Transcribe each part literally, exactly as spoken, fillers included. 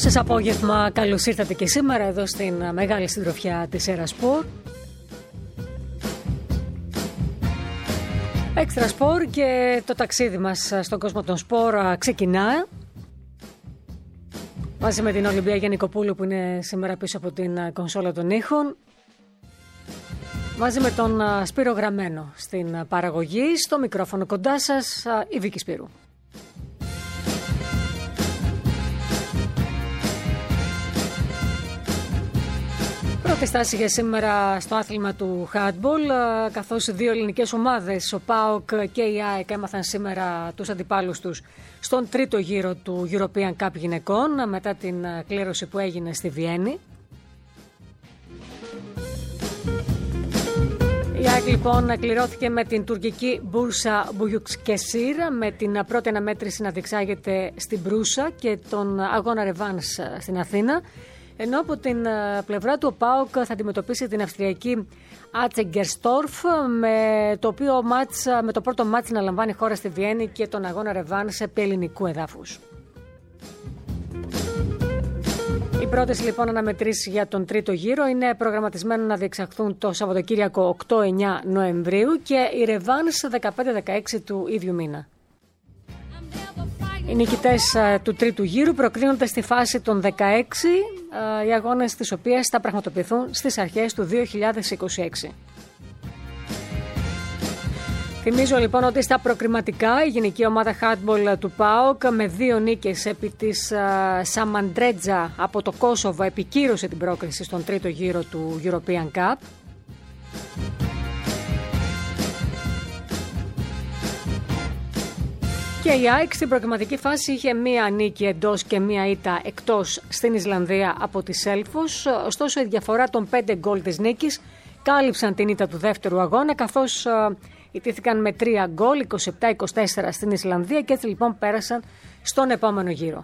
Σας απόγευμα, καλώς ήρθατε και σήμερα εδώ στην μεγάλη συντροφιά της Ερασπορ. Έξτρα σπορ και το ταξίδι μας στον κόσμο των σπορ ξεκινά. Μαζί με την Ολυμπία Γιαννικοπούλου που είναι σήμερα πίσω από την κονσόλα των ήχων. Μαζί με τον Σπύρο Γραμμένο στην παραγωγή, στο μικρόφωνο κοντά σας η Βίκη Σπύρου. Πρώτη στάση για σήμερα στο άθλημα του handball, καθώς οι δύο ελληνικές ομάδες, ο ΠΑΟΚ και η ΑΕΚ, έμαθαν σήμερα τους αντιπάλους τους στον τρίτο γύρο του European Cup γυναικών μετά την κλήρωση που έγινε στη Βιέννη. Η ΑΕΚ λοιπόν κληρώθηκε με την τουρκική Μπούρσα Μπουγιουκσκεσίρ, με την πρώτη αναμέτρηση να διεξάγεται στην Μπρούσα και τον αγώνα ρεβάνς στην Αθήνα. Ενώ από την πλευρά του ο ΠΑΟΚ θα αντιμετωπίσει την αυστριακή Ατσεγκερστόρφ, με το, οποίο μάτς, με το πρώτο μάτς να λαμβάνει χώρα στη Βιέννη και τον αγώνα ρεβάνς επί ελληνικού εδάφους. Οι πρώτες λοιπόν αναμετρήσεις για τον τρίτο γύρο είναι προγραμματισμένο να διεξαχθούν το Σαββατοκύριακο οκτώ εννιά Νοεμβρίου και η ρεβάνς δεκαπέντε δεκαέξι του ίδιου μήνα. Οι νικητές του τρίτου γύρου προκρίνονται στη φάση των δεκαέξι, οι αγώνες τις οποίες θα πραγματοποιηθούν στις αρχές του δύο χιλιάδες είκοσι έξι. Θυμίζω λοιπόν ότι στα προκριματικά η γυναική ομάδα handball του ΠΑΟΚ με δύο νίκες επί της Σαμαντρέτζα από το Κόσοβο επικύρωσε την πρόκριση στον τρίτο γύρο του European Cup. Και η ΑΕΚ στην προκριματική φάση είχε μία νίκη εντός και μία ήττα εκτός στην Ισλανδία από τη Σέλφος. Ωστόσο η διαφορά των πέντε γκολ της νίκης κάλυψαν την ήττα του δεύτερου αγώνα, καθώς ιτήθηκαν με τρία γκολ, είκοσι επτά είκοσι τέσσερα στην Ισλανδία και έτσι λοιπόν πέρασαν στον επόμενο γύρο.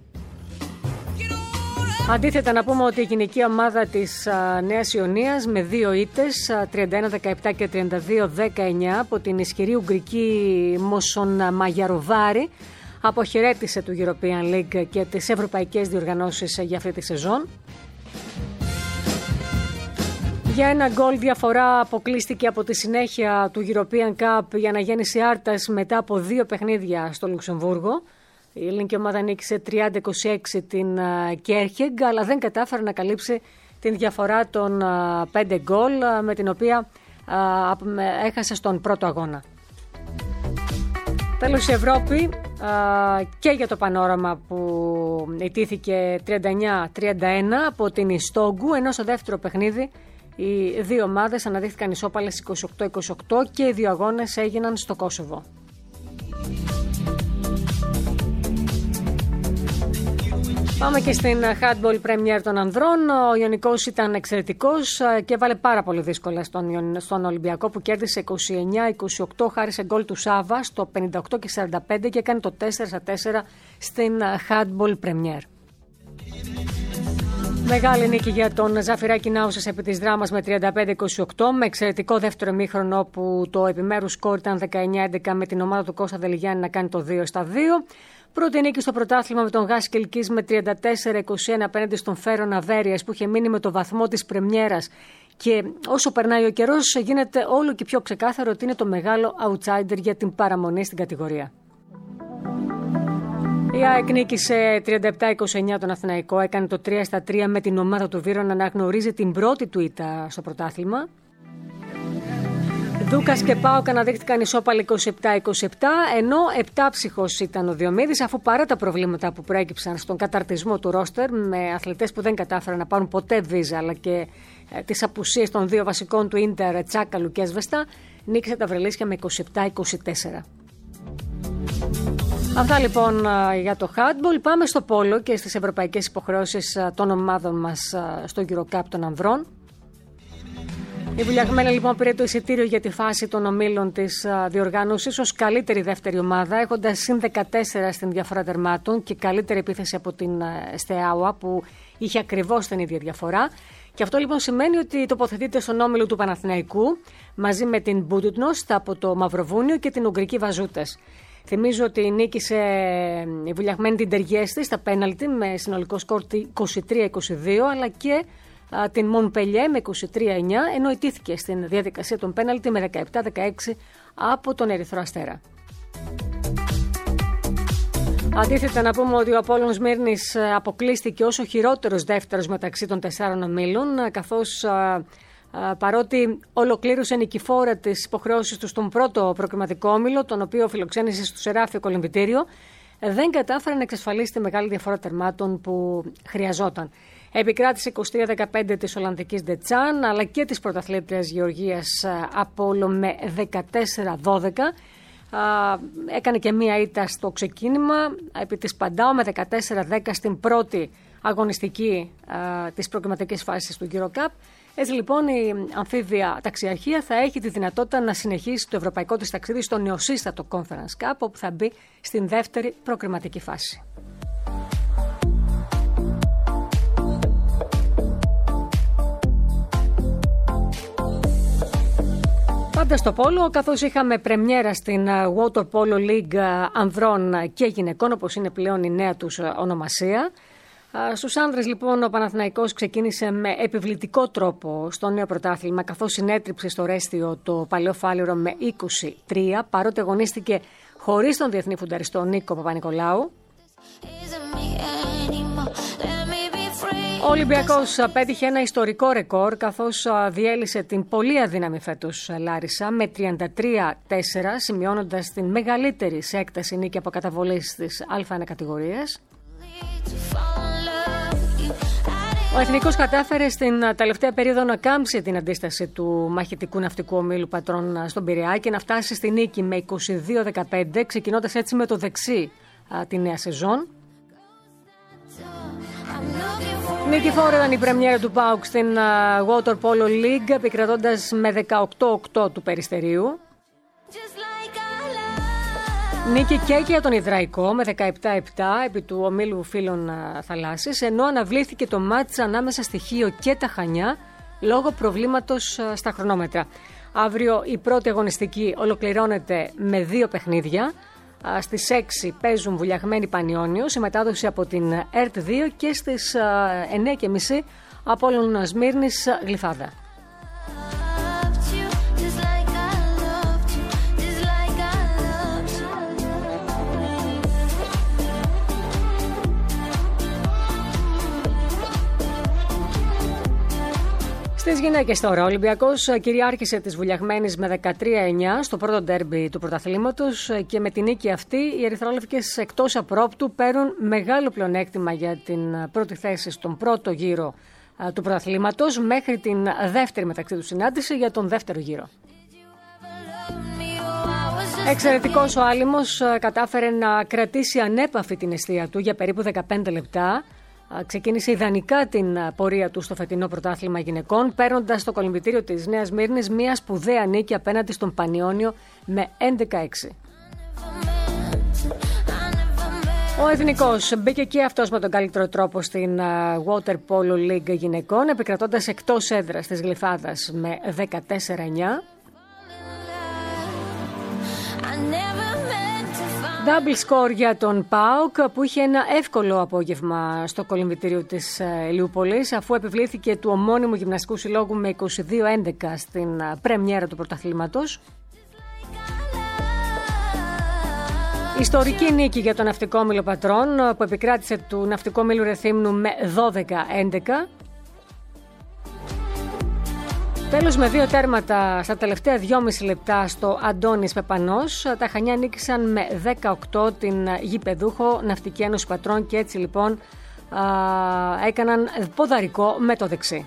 Αντίθετα να πούμε ότι η γυναική ομάδα της α, Νέας Ιωνίας με δύο ήττες, τριάντα ένα δεκαεπτά και τριάντα δύο δεκαεννιά από την ισχυρή ουγγρική Μόσον Μαγιαροβάρη, αποχαιρέτησε του European League και τις ευρωπαϊκές διοργανώσεις για αυτή τη σεζόν. Για ένα γκολ διαφορά αποκλείστηκε από τη συνέχεια του European Cup για αναγέννηση Άρτας μετά από δύο παιχνίδια στο Λουξεμβούργο. Η ελληνική ομάδα νίκησε τριάντα είκοσι έξι την Κέρχεγκ, αλλά δεν κατάφερε να καλύψει την διαφορά των πέντε γκολ με την οποία έχασε στον πρώτο αγώνα. Τέλος η Ευρώπη και για το πανόραμα που ιτήθηκε τριάντα εννιά τριάντα ένα από την Ιστόγκου, ενώ στο δεύτερο παιχνίδι οι δύο ομάδες αναδείχθηκαν ισόπαλες είκοσι οκτώ είκοσι οκτώ και οι δύο αγώνες έγιναν στο Κόσοβο. Πάμε και στην handball Premier των ανδρών. Ο Ιωνικός ήταν εξαιρετικός και βάλε πάρα πολύ δύσκολα στον, στον Ολυμπιακό που κέρδισε είκοσι εννιά είκοσι οκτώ χάρη σε γκολ του Σάβα στο πενήντα οκτώ και σαράντα πέντε και έκανε το τέσσερα στα τέσσερα στην handball Premier. Μεγάλη νίκη για τον Ζαφυράκη Νάουσας επί της Δράμας με τριάντα πέντε είκοσι οκτώ, με εξαιρετικό δεύτερο ημίχρονο που το επιμέρους σκορ ήταν δεκαεννιά έντεκα με την ομάδα του Κώστα Δελιγιάννη να κάνει το δύο στα δύο. Πρώτη νίκη στο πρωτάθλημα με τον Γάσι Κελκής με τριάντα τέσσερα είκοσι ένα απέναντι στον Φέρον Αβέριας που είχε μείνει με το βαθμό της πρεμιέρας. Και όσο περνάει ο καιρός γίνεται όλο και πιο ξεκάθαρο ότι είναι το μεγάλο outsider για την παραμονή στην κατηγορία. Η ΑΕΚ νίκησε τριάντα επτά είκοσι εννιά τον Αθηναϊκό, έκανε το τρία στα τρία με την ομάδα του Βύρου να αναγνωρίζει την πρώτη του ήττα στο πρωτάθλημα. Δούκας και ΠΑΟΚ αναδείχθηκαν ισόπαλοι είκοσι επτά είκοσι επτά, ενώ επτάψυχος ήταν ο Διομήδης, αφού παρά τα προβλήματα που προέκυψαν στον καταρτισμό του ρόστερ με αθλητές που δεν κατάφεραν να πάρουν ποτέ βίζα, αλλά και ε, τις απουσίες των δύο βασικών του Ίντερ, Τσάκαλου και Έσβεστα, νίκησε τα Βρελίσια με είκοσι επτά είκοσι τέσσερα. Αυτά λοιπόν για το handball. Πάμε στο πόλο και στις ευρωπαϊκές υποχρεώσεις των ομάδων μας στο EuroCup των ανδρών. Η Βουλιαγμένη λοιπόν πήρε το εισιτήριο για τη φάση των ομίλων της διοργάνωσης ως καλύτερη δεύτερη ομάδα, έχοντας συν δεκατέσσερα στην διαφορά τερμάτων και καλύτερη επίθεση από την Στεάουα που είχε ακριβώς την ίδια διαφορά. Και αυτό λοιπόν σημαίνει ότι τοποθετείται στον όμιλο του Παναθηναϊκού μαζί με την Μπούντουτνος από το Μαυροβούνιο και την Ουγγρική Βαζούτες. Θυμίζω ότι νίκησε η βουλιαγμένη την Τεριέστη στα πέναλτι με συνολικό σκορ είκοσι τρία είκοσι δύο, αλλά και α, την Μονπελιέ με είκοσι τρία εννιά, ενώ ιτήθηκε στην διαδικασία των πέναλτι με δεκαεπτά δεκαέξι από τον Ερυθρό Αστέρα. Αντίθετα, να πούμε ότι ο Απόλλων Σμύρνης αποκλείστηκε ως ο χειρότερος δεύτερος μεταξύ των τεσσάρων ομίλων, καθώς α, α, παρότι ολοκλήρωσε νικηφόρα τις υποχρεώσεις του στον πρώτο προκριματικό όμιλο, τον οποίο φιλοξένησε στο Σεράφιο Κολυμβητήριο, δεν κατάφερε να εξασφαλίσει τη μεγάλη διαφορά τερμάτων που χρειαζόταν. Επικράτησε είκοσι τρία δεκαπέντε της Ολλανδικής Ντετσάν, αλλά και της πρωταθλήτριας Γεωργίας Απόλλω με δεκατέσσερα δώδεκα. Uh, έκανε και μία ήττα στο ξεκίνημα επί της Παντάο με δεκατέσσερα δέκα στην πρώτη αγωνιστική uh, της προκριματικής φάσης του Euro Cup. Έτσι λοιπόν η αμφίβια ταξιαρχία θα έχει τη δυνατότητα να συνεχίσει το ευρωπαϊκό της ταξίδι στο νεοσύστατο Conference Cup, όπου θα μπει στην δεύτερη προκριματική φάση. Πάντα στο πόλο, καθώς είχαμε πρεμιέρα στην Water Polo League ανδρών και γυναικών, όπως είναι πλέον η νέα τους ονομασία. Στους άνδρες λοιπόν ο Παναθηναϊκός ξεκίνησε με επιβλητικό τρόπο στο νέο πρωτάθλημα, καθώς συνέτριψε στο Ρέστιο το Παλαιό Φάληρο με είκοσι τρία, παρότι αγωνίστηκε χωρίς τον διεθνή φουνταριστό Νίκο Παπα-Νικολάου. Ο Ολυμπιακός πέτυχε ένα ιστορικό ρεκόρ, καθώς διέλυσε την πολύ αδύναμη φέτος Λάρισα με τριάντα τρία τέσσερα, σημειώνοντας την μεγαλύτερη σε έκταση νίκη από καταβολής της Α ένα κατηγορίας. Ο Εθνικός κατάφερε στην τελευταία περίοδο να κάμψει την αντίσταση του μαχητικού ναυτικού ομίλου Πατρών στον Πειραιά και να φτάσει στη νίκη με είκοσι δύο δεκαπέντε, ξεκινώντας έτσι με το δεξί α, τη νέα σεζόν. Νικηφόρα ήταν η πρεμιέρα του ΠΑΟΚ στην Water Polo League, επικρατώντας με δεκαοκτώ οκτώ του Περιστερίου. Νίκη και για τον Ιδραϊκό με δεκαεπτά επτά επί του ομίλου Φίλων Θαλάσσης, ενώ αναβλήθηκε το μάτς ανάμεσα στη Χίο και τα Χανιά λόγω προβλήματος στα χρονόμετρα. Αύριο η πρώτη αγωνιστική ολοκληρώνεται με δύο παιχνίδια. Στις έξι παίζουν Βουλιαγμένη Πανιόνιος, η μετάδοση από την ΕΡΤ δύο, και στις εννιά και μισή Απόλλων Σμύρνης Γλυφάδα. Στις γυναίκες τώρα, ο Ολυμπιακός κυριάρχησε τις Βουλιαγμένες με δεκατρία εννιά στο πρώτο ντέρμπι του πρωταθλήματος και με την νίκη αυτή οι ερυθρόλευκες εκτός απρόπτου παίρνουν μεγάλο πλεονέκτημα για την πρώτη θέση στον πρώτο γύρο του πρωταθλήματος μέχρι την δεύτερη μεταξύ του συνάντηση για τον δεύτερο γύρο. Εξαιρετικός ο Άλυμος κατάφερε να κρατήσει ανέπαφη την εστία του για περίπου δεκαπέντε λεπτά. Ξεκίνησε ιδανικά την πορεία του στο φετινό πρωτάθλημα γυναικών, παίρνοντας στο κολυμβητήριο της Νέας Μύρνης μια σπουδαία νίκη απέναντι στον Πανιόνιο με έντεκα έξι. Ο Εθνικός μπήκε και αυτός με τον καλύτερο τρόπο στην Water Polo League γυναικών, επικρατώντας εκτός έδρας της Γλυφάδας με δεκατέσσερα εννιά. Double score για τον ΠΑΟΚ, που είχε ένα εύκολο απόγευμα στο κολυμβητήριο της Ηλιούπολης, αφού επιβλήθηκε του ομώνυμου γυμναστικού συλλόγου με είκοσι δύο έντεκα στην πρεμιέρα του πρωταθλήματος. Ιστορική νίκη για τον ναυτικό όμιλο Πατρών, που επικράτησε του ναυτικού όμιλου Ρεθύμνου με δώδεκα έντεκα. Τέλος, με δύο τέρματα στα τελευταία δυόμιση λεπτά στο Αντώνης Πεπανός, τα Χανιά νίκησαν με δέκα οκτώ την γηπεδούχο Ναυτική Ένωση Πατρών και έτσι λοιπόν α, έκαναν ποδαρικό με το δεξί.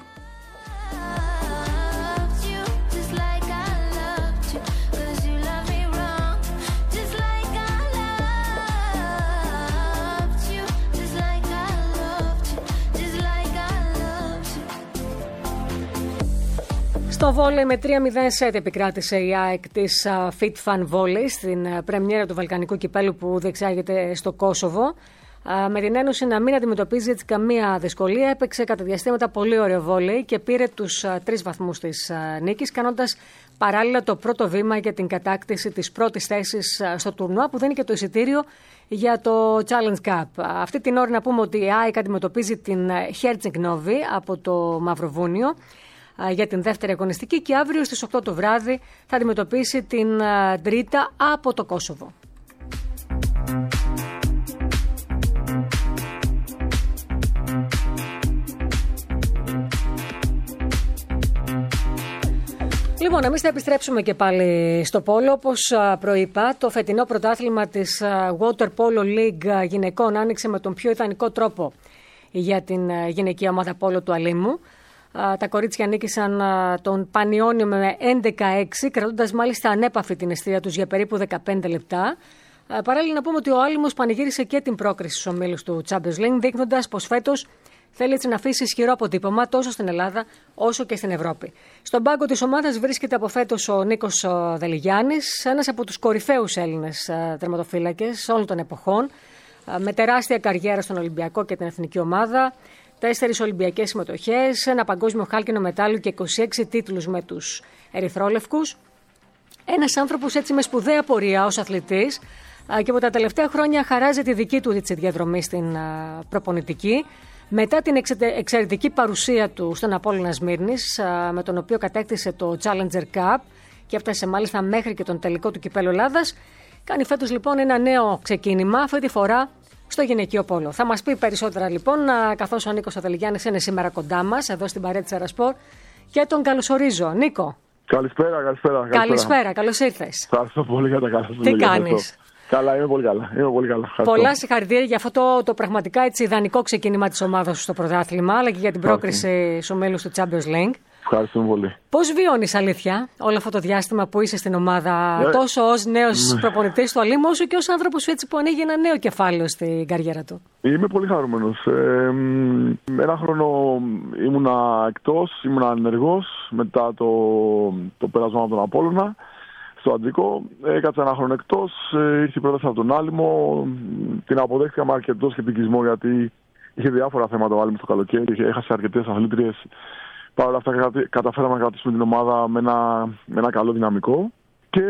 Στο βόλεϊ με τρία μηδέν σετ επικράτησε η ΑΕΚ της Fit Fun Volley στην πρεμιέρα του Βαλκανικού Κυπέλου που διεξάγεται στο Κόσοβο. Με την Ένωση να μην αντιμετωπίζει έτσι καμία δυσκολία, έπαιξε κατά διαστήματα πολύ ωραίο βόλεϊ και πήρε τους τρεις βαθμούς της νίκης, κάνοντας παράλληλα το πρώτο βήμα για την κατάκτηση της πρώτης θέσης στο τουρνουά, που δίνει και το εισιτήριο για το Challenge Cup. Αυτή την ώρα να πούμε ότι η ΑΕΚ αντιμετωπίζει την Herceg Novi από το Μαυροβούνιο για την δεύτερη αγωνιστική και αύριο στις οκτώ το βράδυ θα αντιμετωπίσει την Τρίτα από το Κόσοβο. Λοιπόν, εμείς θα επιστρέψουμε και πάλι στο πόλο. Όπως προείπα, το φετινό πρωτάθλημα της Water Polo League γυναικών άνοιξε με τον πιο ιδανικό τρόπο για την γυναικεία ομάδα πόλο του Αλήμου. Τα κορίτσια νίκησαν τον Πανιόνιο με έντεκα έξι, κρατώντας μάλιστα ανέπαφη την εστία τους για περίπου δεκαπέντε λεπτά. Παράλληλα να πούμε ότι ο Άλυμος πανηγύρισε και την πρόκριση στους ομίλους του Champions League, δείχνοντας πως φέτος θέλει έτσι να αφήσει ισχυρό αποτύπωμα τόσο στην Ελλάδα όσο και στην Ευρώπη. Στον πάγκο της ομάδας βρίσκεται από φέτος ο Νίκος Δελιγιάννης, ένας από τους κορυφαίους Έλληνες τερματοφύλακες όλων των εποχών, με τεράστια καριέρα στον Ολυμπιακό και την εθνική ομάδα, τέσσερις Ολυμπιακές συμμετοχές, ένα παγκόσμιο χάλκινο μετάλλιο και είκοσι έξι τίτλους με τους ερυθρόλευκους. Ένας άνθρωπος έτσι με σπουδαία πορεία ως αθλητής και από τα τελευταία χρόνια χαράζει τη δική του διαδρομή στην προπονητική. Μετά την εξαιρετική παρουσία του στον Απόλλωνα Σμύρνης, με τον οποίο κατέκτησε το Challenger Cup και έφτασε μάλιστα μέχρι και τον τελικό του Κυπέλλου Ελλάδας, κάνει φέτος λοιπόν ένα νέο ξεκίνημα, αυτή τη φορά στο γυναικείο πόλο. Θα μας πει περισσότερα λοιπόν, καθώς ο Νίκος Δελιγιάννης είναι σήμερα κοντά μας, εδώ στην παρέα της Αερασπορ, και τον καλωσορίζω. Νίκο. Καλησπέρα, καλησπέρα. Καλησπέρα, καλώς ήρθες. Ευχαριστώ πολύ για τα καλά σας. Τι κάνεις? Καλά, είμαι πολύ καλά. Είμαι πολύ καλά. Πολλά συγχαρητήρια για αυτό το, το πραγματικά έτσι ιδανικό ξεκίνημα της ομάδας σου στο πρωτάθλημα, αλλά και για την πρόκριση στους ομίλους του Champions League. Ευχαριστούμε πολύ. Πώς βιώνεις, αλήθεια, όλο αυτό το διάστημα που είσαι στην ομάδα, ε, τόσο ως νέος ε, προπονητής του Αλήμου, όσο και ως άνθρωπος έτσι που ανοίγει ένα νέο κεφάλαιο στην καριέρα του? Είμαι πολύ χαρούμενος. Ε, ένα χρόνο ήμουνα εκτός, ήμουνα ενεργός μετά το, το πέρασμα από τον Απόλλωνα. Στο Αντρικό, έκατσα ένα χρόνο εκτός, ήρθε η πρόταση από τον Άλυμο, την αποδέχτηκα με αρκετό σκεπτικισμό γιατί είχε διάφορα θέματα ο Άλυμος το καλοκαίρι, έχασε αρκετές αθλήτριες. Παρ' όλα αυτά καταφέραμε να κρατήσουμε την ομάδα με ένα, με ένα καλό δυναμικό και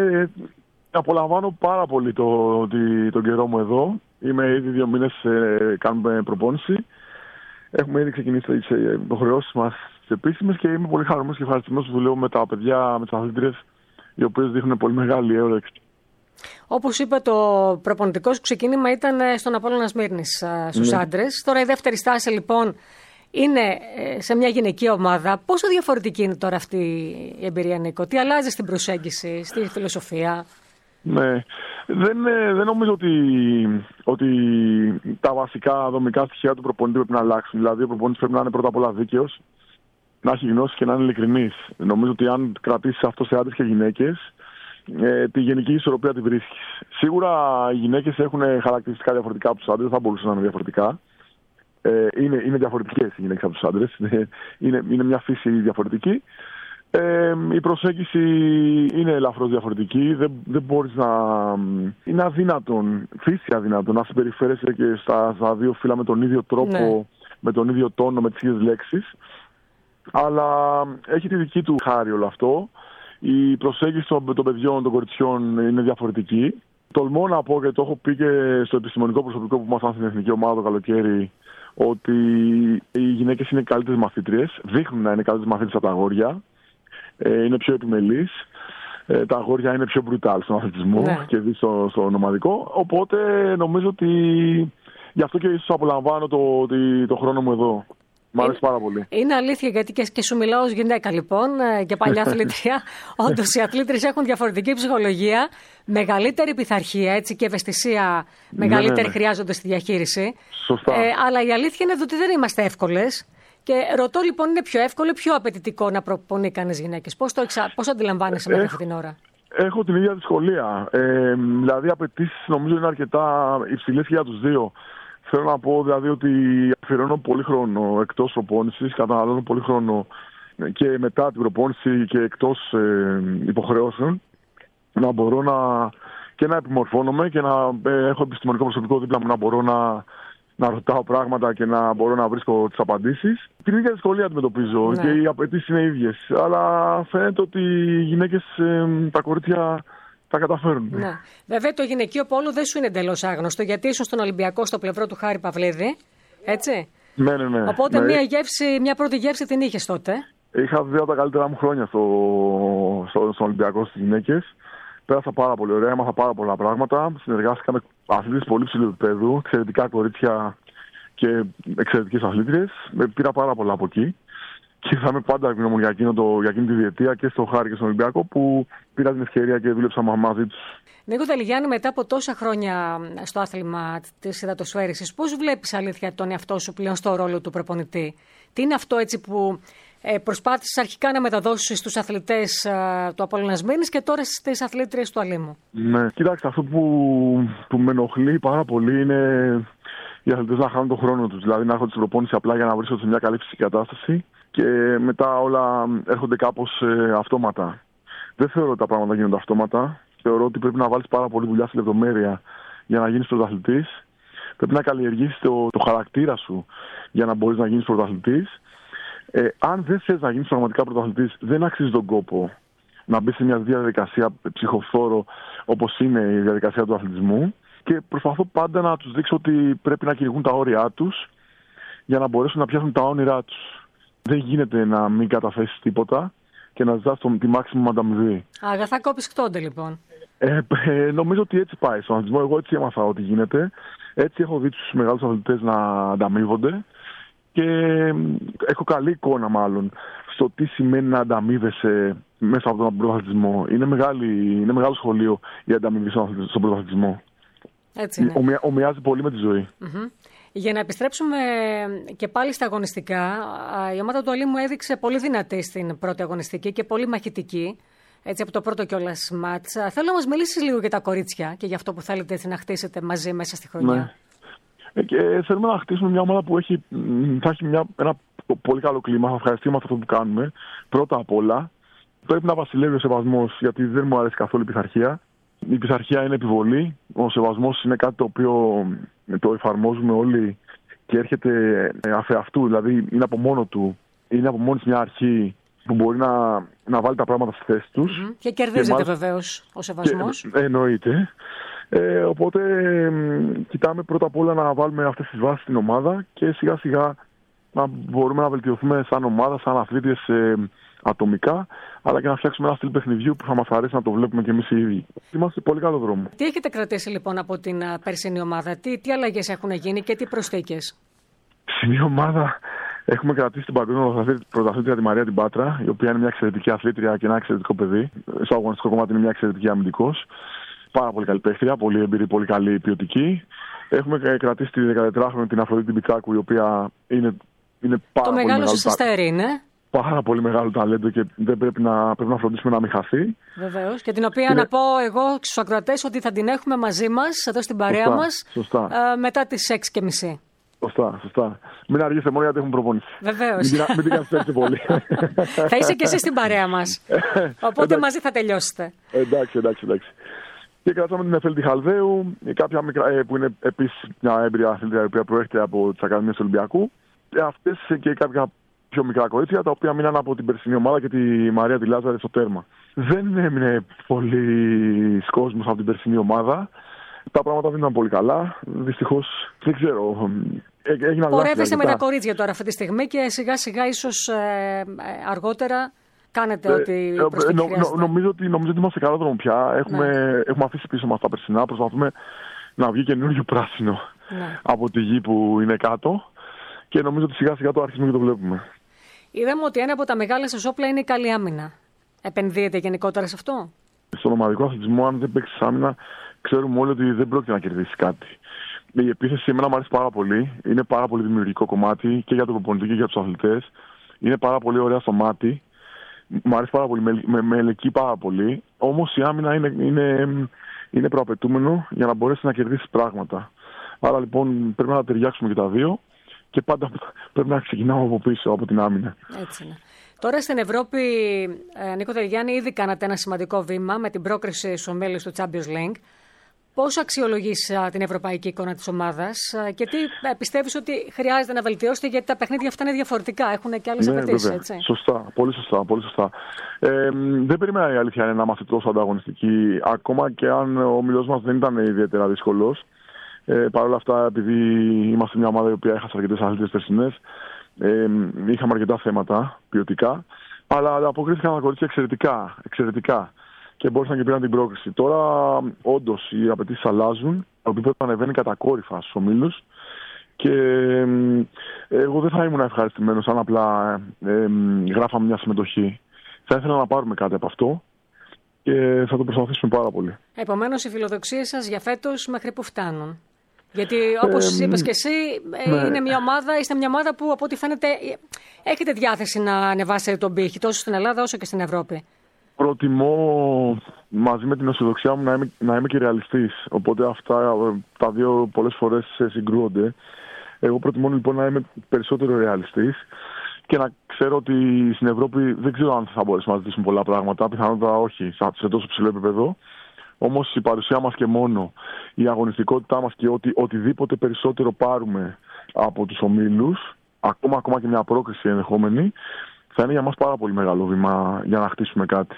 απολαμβάνω πάρα πολύ το, το, τον καιρό μου εδώ. Είμαι ήδη δύο μήνες, ε, κάνουμε προπόνηση. Έχουμε ήδη ξεκινήσει τις υποχρεώσεις μας τις επίσημες και είμαι πολύ χαρούμενος και ευχαριστημένος που δουλεύω με τα παιδιά, με τις αθλήτριες, οι οποίες δείχνουν πολύ μεγάλη όρεξη. Όπως είπα, το προπονητικό σου ξεκίνημα ήταν στον Απόλλωνα Σμύρνης στους ναι. άντρες. Τώρα η δεύτερη στάση λοιπόν είναι σε μια γυναική ομάδα. Πόσο διαφορετική είναι τώρα αυτή η εμπειρία, Νίκο? Τι αλλάζει στην προσέγγιση, στη φιλοσοφία? Ναι, δεν, δεν νομίζω ότι, ότι τα βασικά δομικά στοιχεία του προπονητή πρέπει να αλλάξουν. Δηλαδή ο προπονητής πρέπει να είναι πρώτα απ' όλα δίκαιος, να έχει γνώση και να είναι ειλικρινής. Νομίζω ότι αν κρατήσεις αυτό σε άντρες και γυναίκες, ε, τη γενική ισορροπία τη βρίσκεις. Σίγουρα οι γυναίκες έχουν χαρακτηριστικά διαφορετικά από τους άντρες, δεν θα μπορούσαν να είναι διαφορετικά. Ε, είναι, είναι διαφορετικές οι γυναίκες από τους άντρες. Είναι, είναι μια φύση διαφορετική. Ε, η προσέγγιση είναι ελαφρώς διαφορετική. Δεν, δεν μπορείς να... Είναι αδύνατον, φύση αδύνατον, να συμπεριφέρεσαι και στα, στα δύο φύλλα με τον ίδιο τρόπο, ναι. με τον ίδιο τόνο, με τις ίδιες λέξεις. Αλλά έχει τη δική του χάρη όλο αυτό. Η προσέγγιση των, των παιδιών, των κοριτσιών είναι διαφορετική. Τολμώ να πω και το έχω πει και στο επιστημονικό προσωπικό που ήμασταν στην εθνική ομάδα το καλοκαίρι, ότι οι γυναίκες είναι καλύτερες μαθήτριες. Δείχνουν να είναι καλύτερες μαθήτριες από τα αγόρια. Ε, είναι πιο επιμελείς. Ε, τα αγόρια είναι πιο brutal στον αθλητισμό ναι. και δει στο, στο νομαδικό. Οπότε νομίζω ότι γι' αυτό και ίσως απολαμβάνω το, το, το χρόνο μου εδώ. Μ' αρέσει πάρα πολύ. Είναι αλήθεια, γιατί και, και σου μιλάω ως γυναίκα λοιπόν και παλιά αθλήτρια. Όντως οι αθλήτριες έχουν διαφορετική ψυχολογία, μεγαλύτερη πειθαρχία έτσι, και ευαισθησία μεγαλύτερη ναι, ναι, ναι. χρειάζονται στη διαχείριση. Σωστά. Ε, αλλά η αλήθεια είναι ότι δεν είμαστε εύκολες. Και ρωτώ λοιπόν, είναι πιο εύκολο ή πιο απαιτητικό να προπονεί κανείς γυναίκες? Πώς το εξα... πώς αντιλαμβάνεσαι μέχρι αυτή την ώρα? Έχω την ίδια δυσκολία. Ε, δηλαδή, οι απαιτήσεις νομίζω είναι αρκετά υψηλές και για τους δύο. Θέλω να πω δηλαδή ότι αφιερώνω πολύ χρόνο εκτός προπόνησης, καταναλώνω πολύ χρόνο και μετά την προπόνηση και εκτός ε, υποχρεώσεων, να μπορώ να και να επιμορφώνομαι και να ε, έχω επιστημονικό προσωπικό δίπλα μου να μπορώ να, να ρωτάω πράγματα και να μπορώ να βρίσκω τις απαντήσεις. Την ίδια δυσκολία αντιμετωπίζω ναι. και οι απαιτήσεις είναι ίδιες. Αλλά φαίνεται ότι οι γυναίκες, ε, τα κορίτσια τα καταφέρουν. Ναι. Βέβαια το γυναικείο πόλο δεν σου είναι εντελώς άγνωστο, γιατί ήσουν στον Ολυμπιακό στο πλευρό του Χάρη Παυλίδη, έτσι. Ναι, ναι, ναι. Οπότε ναι. Μια, γεύση, μια πρώτη γεύση την είχες τότε. Είχα δύο από τα καλύτερά μου χρόνια στο, στο, στον Ολυμπιακό στις γυναίκες. Πέρασα πάρα πολύ ωραία, έμαθα πάρα πολλά πράγματα. Συνεργάστηκα με αθλήτες πολύ ψηλού επίπεδου, εξαιρετικά κορίτσια και εξαιρετικές αθλήτριες. Πήρα πάρα πολλά από εκεί. Και θα είμαι πάντα ευγνώμων για, για εκείνη τη διετία και στο Χάρη και στον Ολυμπιακό που πήρα την ευκαιρία και δούλεψα μαζί τους. Νίκο Δελιγιάννη, μετά από τόσα χρόνια στο άθλημα της υδατοσφαίρισης, πώς βλέπεις αλήθεια τον εαυτό σου πλέον στο ρόλο του προπονητή? Τι είναι αυτό έτσι που ε, προσπάθησες αρχικά να μεταδώσεις στους αθλητές ε, του Απόλλωνα Σμύρνης και τώρα στις αθλήτριες του Αλήμου? Ναι, κοίταξε, αυτό που, που με ενοχλεί πάρα πολύ είναι οι αθλητές να χάνουν τον χρόνο τους. Δηλαδή να έρχονται στην προπόνηση απλά για να βρίσκονται σε μια καλή φυσική κατάσταση και μετά όλα έρχονται κάπως ε, αυτόματα. Δεν θεωρώ ότι τα πράγματα γίνονται αυτόματα. Θεωρώ ότι πρέπει να βάλεις πάρα πολύ δουλειά στη λεπτομέρεια για να γίνεις πρωταθλητής. Πρέπει να καλλιεργήσεις το, το χαρακτήρα σου για να μπορείς να γίνεις πρωταθλητής. Ε, αν δεν θες να γίνεις πραγματικά πρωταθλητής, δεν αξίζει τον κόπο να μπεις σε μια διαδικασία ψυχοφθόρο όπως είναι η διαδικασία του αθλητισμού. Και προσπαθώ πάντα να τους δείξω ότι πρέπει να κυνηγούν τα όρια τους για να μπορέσουν να πιάσουν τα όνειρά τους. Δεν γίνεται να μην καταθέσεις τίποτα και να ζητάς τη μάξιμη ανταμοιβή. Αγαθά κόπης κτώνται λοιπόν. Ε, ε, νομίζω ότι έτσι πάει στον αθλητισμό. Εγώ έτσι έμαθα ότι γίνεται. Έτσι έχω δει τους μεγάλους αθλητές να ανταμείβονται και έχω καλή εικόνα μάλλον στο τι σημαίνει να ανταμείβεσαι μέσα από τον πρωταθλητισμό. Είναι, μεγάλη, είναι μεγάλο σχολείο η ανταμοιβή στον πρωταθλητισμό. Έτσι είναι. Ομοιά, ομοιάζει πολύ με τη ζωή. Mm-hmm. Για να επιστρέψουμε και πάλι στα αγωνιστικά, η ομάδα του Αλήμου έδειξε πολύ δυνατή στην πρώτη αγωνιστική και πολύ μαχητική, έτσι από το πρώτο κιόλας μάτς. Θέλω να μας μιλήσεις λίγο για τα κορίτσια και για αυτό που θέλετε έτσι να χτίσετε μαζί μέσα στη χρονιά. Ναι. Ε, και θέλουμε να χτίσουμε μια ομάδα που έχει, θα έχει μια, ένα πολύ καλό κλίμα, θα ευχαριστεί με αυτό που κάνουμε. Πρώτα απ' όλα, πρέπει να βασιλεύει ο σεβασμός, γιατί δεν μου αρέσει καθόλου η πειθαρχία. Η πειθαρχία είναι επιβολή. Ο σεβασμός είναι κάτι το οποίο το εφαρμόζουμε όλοι και έρχεται αφ' αυτού. Δηλαδή είναι από μόνο του, είναι από μόνη μια αρχή που μπορεί να, να βάλει τα πράγματα στη θέση τους. Mm-hmm. Και κερδίζεται μάλιστα βεβαίως ο σεβασμός. Και, εννοείται. Ε, οπότε ε, κοιτάμε πρώτα απ' όλα να βάλουμε αυτές τις βάσεις στην ομάδα και σιγά σιγά να μπορούμε να βελτιωθούμε σαν ομάδα, σαν αθλήτες ε, ατομικά, αλλά και να φτιάξουμε ένα στυλ παιχνιδιού που θα μας αρέσει να το βλέπουμε και εμείς οι ίδιοι. Είμαστε σε πολύ καλό δρόμο. Τι έχετε κρατήσει λοιπόν από την περσινή ομάδα, τι, τι αλλαγές έχουν γίνει και τι προσθήκες? Στην η ομάδα έχουμε κρατήσει την παγκόσμια πρωταθλήτρια τη Μαρία την Πάτρα, η οποία είναι μια εξαιρετική αθλήτρια και ένα εξαιρετικό παιδί. Στο αγωνιστικό κομμάτι είναι μια εξαιρετική αμυντικός. Πάρα πολύ καλή παίχτρια, πολύ εμπειρή, πολύ καλή, ποιοτική. Έχουμε κρατήσει τη δεκατετράχρονη την Αφροδίτη Μπιτσάκου, η οποία είναι, είναι πάρα το πολύ μεγάλο μεγάλο σας αστέρι είναι. Πάρα πολύ μεγάλο ταλέντο και δεν πρέπει να, πρέπει να φροντίσουμε να μην χαθεί. Βεβαίως. Και την οποία είναι... να πω εγώ στους ακροατές ότι θα την έχουμε μαζί μας, εδώ στην παρέα σωστά, μας, σωστά. Ε, μετά τις έξι και μισή. Σωστά, σωστά. Μην αργήσετε μόνο γιατί έχουμε προπονήσει. Βεβαίως. Μην, μην την καθυστερήσετε πολύ. Θα είσαι και εσύ στην παρέα μας. Οπότε εντάξει, μαζί θα τελειώσετε. Εντάξει, εντάξει, εντάξει. Και κρατάμε την Εφέλτη Χαλδαίου, κάποια μικρά, που είναι επίσης μια έμπειρια αθλήτρια η οποία προέρχεται από τις Ακαδημίες του Ολυμπιακού. Αυτές και κάποια πιο μικρά κορίτσια, τα οποία μείναν από την περσινή ομάδα και τη Μαρία τη Λάζαρη στο τέρμα. Δεν έμεινε πολύ κόσμος από την περσινή ομάδα. Τα πράγματα δεν ήταν πολύ καλά. Δυστυχώς, δεν ξέρω. Έγιναν πορεύεστε με τα κορίτσια τώρα αυτή τη στιγμή και σιγά σιγά ίσως ε, αργότερα κάνετε ό,τι ε, προσθήκη νο, νο, νομίζω, ότι, νομίζω ότι είμαστε σε καλό δρόμο πια. Έχουμε, ναι. έχουμε αφήσει πίσω μας τα περσινά. Προσπαθούμε να βγει καινούργιο πράσινο ναι. από τη γη που είναι κάτω. Και νομίζω ότι σιγά σιγά το αρχίζουμε και το βλέπουμε. Είδαμε ότι ένα από τα μεγάλα σας όπλα είναι η καλή άμυνα. Επενδύετε γενικότερα σε αυτό? Στον ομαδικό αθλητισμό, αν δεν παίξεις άμυνα, ξέρουμε όλοι ότι δεν πρόκειται να κερδίσεις κάτι. Η επίθεση εμένα μου αρέσει πάρα πολύ. Είναι πάρα πολύ δημιουργικό κομμάτι και για τον προπονητή και για τους αθλητές. Είναι πάρα πολύ ωραία στο μάτι. Μου αρέσει πάρα πολύ, με, με, με ελεκεί πάρα πολύ. Όμως η άμυνα είναι, είναι, είναι προαπαιτούμενο για να μπορέσει να κερδίσει πράγματα. Άρα λοιπόν πρέπει να τα ταιριάξουμε και τα δύο. Και πάντα πρέπει να ξεκινάμε από πίσω, από την άμυνα. Έτσι είναι. Τώρα στην Ευρώπη, ε, Νίκο Δελιγιάννη, ήδη κάνατε ένα σημαντικό βήμα με την πρόκριση στους ομίλους του Champions League. Πώς αξιολογείς την ευρωπαϊκή εικόνα της ομάδας και τι πιστεύεις ότι χρειάζεται να βελτιώσετε, γιατί τα παιχνίδια αυτά είναι διαφορετικά, έχουν και άλλες ναι, απαιτήσεις, έτσι. Σωστά, πολύ σωστά, πολύ σωστά. Ε, δεν περίμενα, η αλήθεια είναι, να είμαστε τόσο ανταγωνιστικοί, ακόμα και αν ο όμιλος μας δεν ήταν ιδιαίτερα δύσκολος. Ε, Παρ' όλα αυτά, επειδή είμαστε μια ομάδα η οποία έχασε αρκετές αθλητές περσινές, ε, είχαμε αρκετά θέματα ποιοτικά, αλλά αποκρίθηκαν τα κορίτσια εξαιρετικά, εξαιρετικά και μπόρεσαν και πήραν την πρόκριση. Τώρα, όντως, οι απαιτήσεις αλλάζουν, το επίπεδο ανεβαίνει κατακόρυφα στους ομίλους και ε, εγώ δεν θα ήμουν ευχαριστημένος αν απλά ε, ε, γράφαμε μια συμμετοχή. Θα ήθελα να πάρουμε κάτι από αυτό και θα το προσπαθήσουμε πάρα πολύ. Επομένως, οι φιλοδοξίες σας για φέτος μέχρι που φτάνουν? Γιατί όπως ε, είπες και εσύ, ναι. είναι μια ομάδα, είστε μια ομάδα που από ό,τι φαίνεται έχετε διάθεση να ανεβάσετε τον πύχη τόσο στην Ελλάδα όσο και στην Ευρώπη. Προτιμώ μαζί με την αισιοδοξία μου να είμαι, να είμαι και ρεαλιστής. Οπότε αυτά τα δύο πολλές φορές συγκρούονται. Εγώ προτιμώ λοιπόν να είμαι περισσότερο ρεαλιστής και να ξέρω ότι στην Ευρώπη δεν ξέρω αν θα μπορέσουμε να ζητήσουμε πολλά πράγματα. Πιθανότατα όχι σε τόσο ψηλό επίπεδο. Όμως η παρουσία μας και μόνο, η αγωνιστικότητά μας και ότι οτιδήποτε περισσότερο πάρουμε από τους ομίλους, ακόμα, ακόμα και μια πρόκριση ενδεχόμενη, θα είναι για μας πάρα πολύ μεγάλο βήμα για να χτίσουμε κάτι.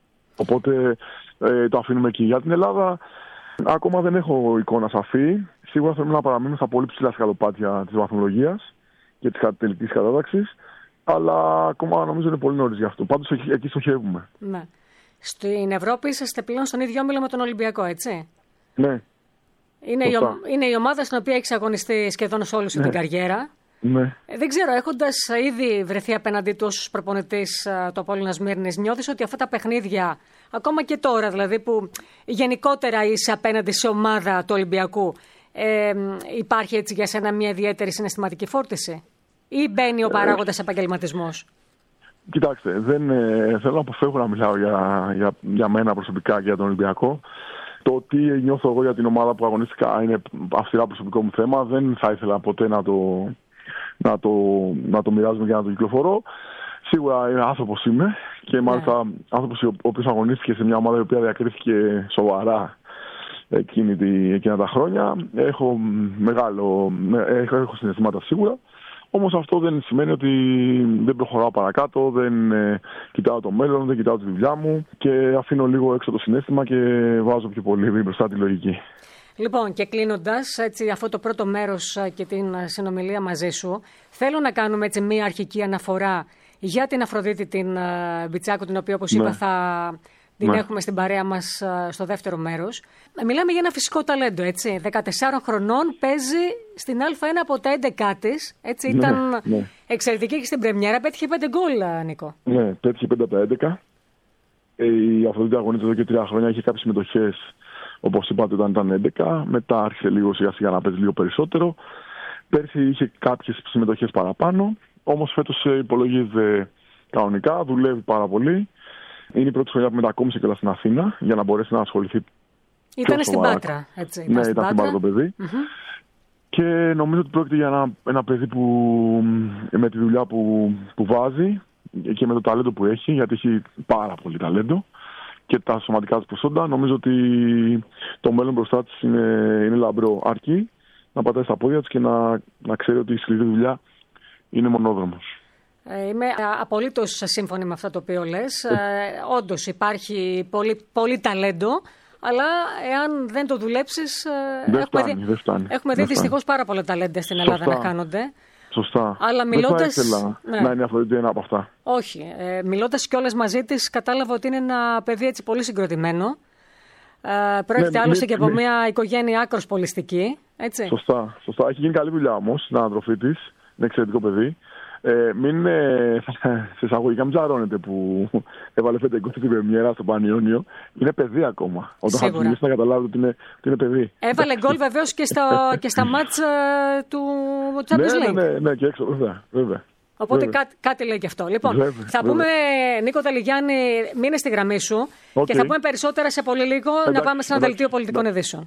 Οπότε ε, το αφήνουμε εκεί. Για την Ελλάδα ακόμα δεν έχω εικόνα σαφή. Σίγουρα θέλουμε να παραμείνουμε στα πολύ ψηλά σκαλοπάτια της βαθμολογίας και της τελικής κατάταξης, αλλά ακόμα νομίζω είναι πολύ νωρίς γι' αυτό. Πάντως εκεί, εκεί στοχεύουμε. Ναι. Στην Ευρώπη είσαστε πλέον στον ίδιο όμιλο με τον Ολυμπιακό, έτσι? Ναι. Είναι η, ο, είναι η ομάδα στην οποία έχεις αγωνιστεί σχεδόν σε όλη σου ναι. την καριέρα. Ναι. Δεν ξέρω, έχοντας ήδη βρεθεί απέναντί του ως προπονητής του Απόλλωνα Σμύρνης, νιώθεις ότι αυτά τα παιχνίδια, ακόμα και τώρα δηλαδή που γενικότερα είσαι απέναντι σε ομάδα του Ολυμπιακού, ε, υπάρχει έτσι για σένα μια ιδιαίτερη συναισθηματική φόρτιση ή μπαίνει ο παράγοντας ε, επαγγελματισμός? Κοιτάξτε, δεν, ε, θέλω να αποφεύγω να μιλάω για, για, για μένα προσωπικά και για τον Ολυμπιακό. Το τι νιώθω εγώ για την ομάδα που αγωνίστηκα είναι αυστηρά προσωπικό μου θέμα. Δεν θα ήθελα ποτέ να το, να το, να το μοιράζομαι και να το κυκλοφορώ. Σίγουρα είναι άνθρωπος είμαι και μάλιστα yeah. άνθρωπος ο οποίος αγωνίστηκε σε μια ομάδα η οποία διακρίθηκε σοβαρά εκείνη, εκείνα τα χρόνια. Έχω μεγάλο, έχω, έχω συναισθήματα σίγουρα. Όμως αυτό δεν σημαίνει ότι δεν προχωράω παρακάτω, δεν ε, κοιτάω το μέλλον, δεν κοιτάω τη δουλειά μου και αφήνω λίγο έξω το συναίσθημα και βάζω πιο πολύ μπροστά τη λογική. Λοιπόν, και κλείνοντας έτσι, αυτό το πρώτο μέρος και την συνομιλία μαζί σου, θέλω να κάνουμε έτσι μία αρχική αναφορά για την Αφροδίτη την uh, Μπιτσάκου, την οποία όπως ναι. είπα θα την ναι. έχουμε στην παρέα μας uh, στο δεύτερο μέρος. Μιλάμε για ένα φυσικό ταλέντο, έτσι. δεκατεσσάρων χρονών, παίζει στην Α1 από τα έντεκα της, έτσι. Ναι, ήταν ναι. εξαιρετική και στην πρεμιέρα, πέτυχε πέντε γκολ, Νίκο. Ναι, πέτυχε πέντε από τα έντεκα. Η Αφροδίτη αγωνίζεται εδώ και τρία χρόνια, είχε κάποιες συμμετοχές, όπως είπατε, όταν ήταν έντεκα. Μετά άρχισε λίγο σιγά σιγά να παίζει λίγο περισσότερο. Πέρσι είχε κάποιες συμμετοχές παραπάνω. Όμως φέτος υπολογίζεται κανονικά, δουλεύει πάρα πολύ. Είναι η πρώτη χρονιά που μετακόμισε και στην Αθήνα για να μπορέσει να ασχοληθεί. Ήταν στην Πάτρα, έτσι. Ήταν ναι, στην ήταν στην Πάτρα το παιδί. Mm-hmm. Και νομίζω ότι πρόκειται για ένα, ένα παιδί που με τη δουλειά που, που βάζει και με το ταλέντο που έχει, γιατί έχει πάρα πολύ ταλέντο και τα σωματικά της προσόντα, νομίζω ότι το μέλλον μπροστά της είναι, είναι λαμπρό. Αρκεί να πατάει στα πόδια της και να, να ξέρει ότι η σκληρή δουλειά είναι μονόδρομος. Είμαι απολύτως σύμφωνη με αυτό το οποίο λες. Ε, όντως υπάρχει πολύ, πολύ ταλέντο, αλλά εάν δεν το δουλέψεις, δεν έχουμε, φτάνει, δει, δεν φτάνει, έχουμε δεν δει δυστυχώς πάρα πολλά ταλέντα στην Ελλάδα Σωστά. να χάνονται. Σωστά. Αλλά μιλώντας, δεν θα ήθελα ναι. να είναι η Αφροδίτη ένα από αυτά. Όχι. Ε, μιλώντας κιόλας μαζί της, κατάλαβα ότι είναι ένα παιδί έτσι πολύ συγκροτημένο. Ε, πρόκειται ναι, άλλωστε και από ναι. μια οικογένεια άκρως πολιστική. Έτσι. Σωστά, σωστά. Έχει γίνει καλή δουλειά όμως στην ανατροφή της. Είναι εξαιρετικό παιδί. Ε, μην ε, σε εισαγωγικά μην ψαρώνετε που έβαλε πέντε γκολ στην πρεμιέρα στο Πανιόνιο. Είναι παιδί ακόμα. Όταν θα μιλήσει να καταλάβετε ότι είναι, ότι είναι παιδί. Έβαλε γκολ βεβαίως και στα, και στα μάτς του Champions League. Ναι, ναι, ναι, και έξω, βέβαια. βέβαια. Οπότε βέβαια. Κάτι, κάτι λέει και αυτό. Λοιπόν, βέβαια, θα βέβαια. πούμε, Νίκο Ταλιγιάννη, μείνε στη γραμμή σου okay. και θα πούμε περισσότερα σε πολύ λίγο. Εντάξει, να πάμε σε ένα δελτίο πολιτικών ειδήσεων.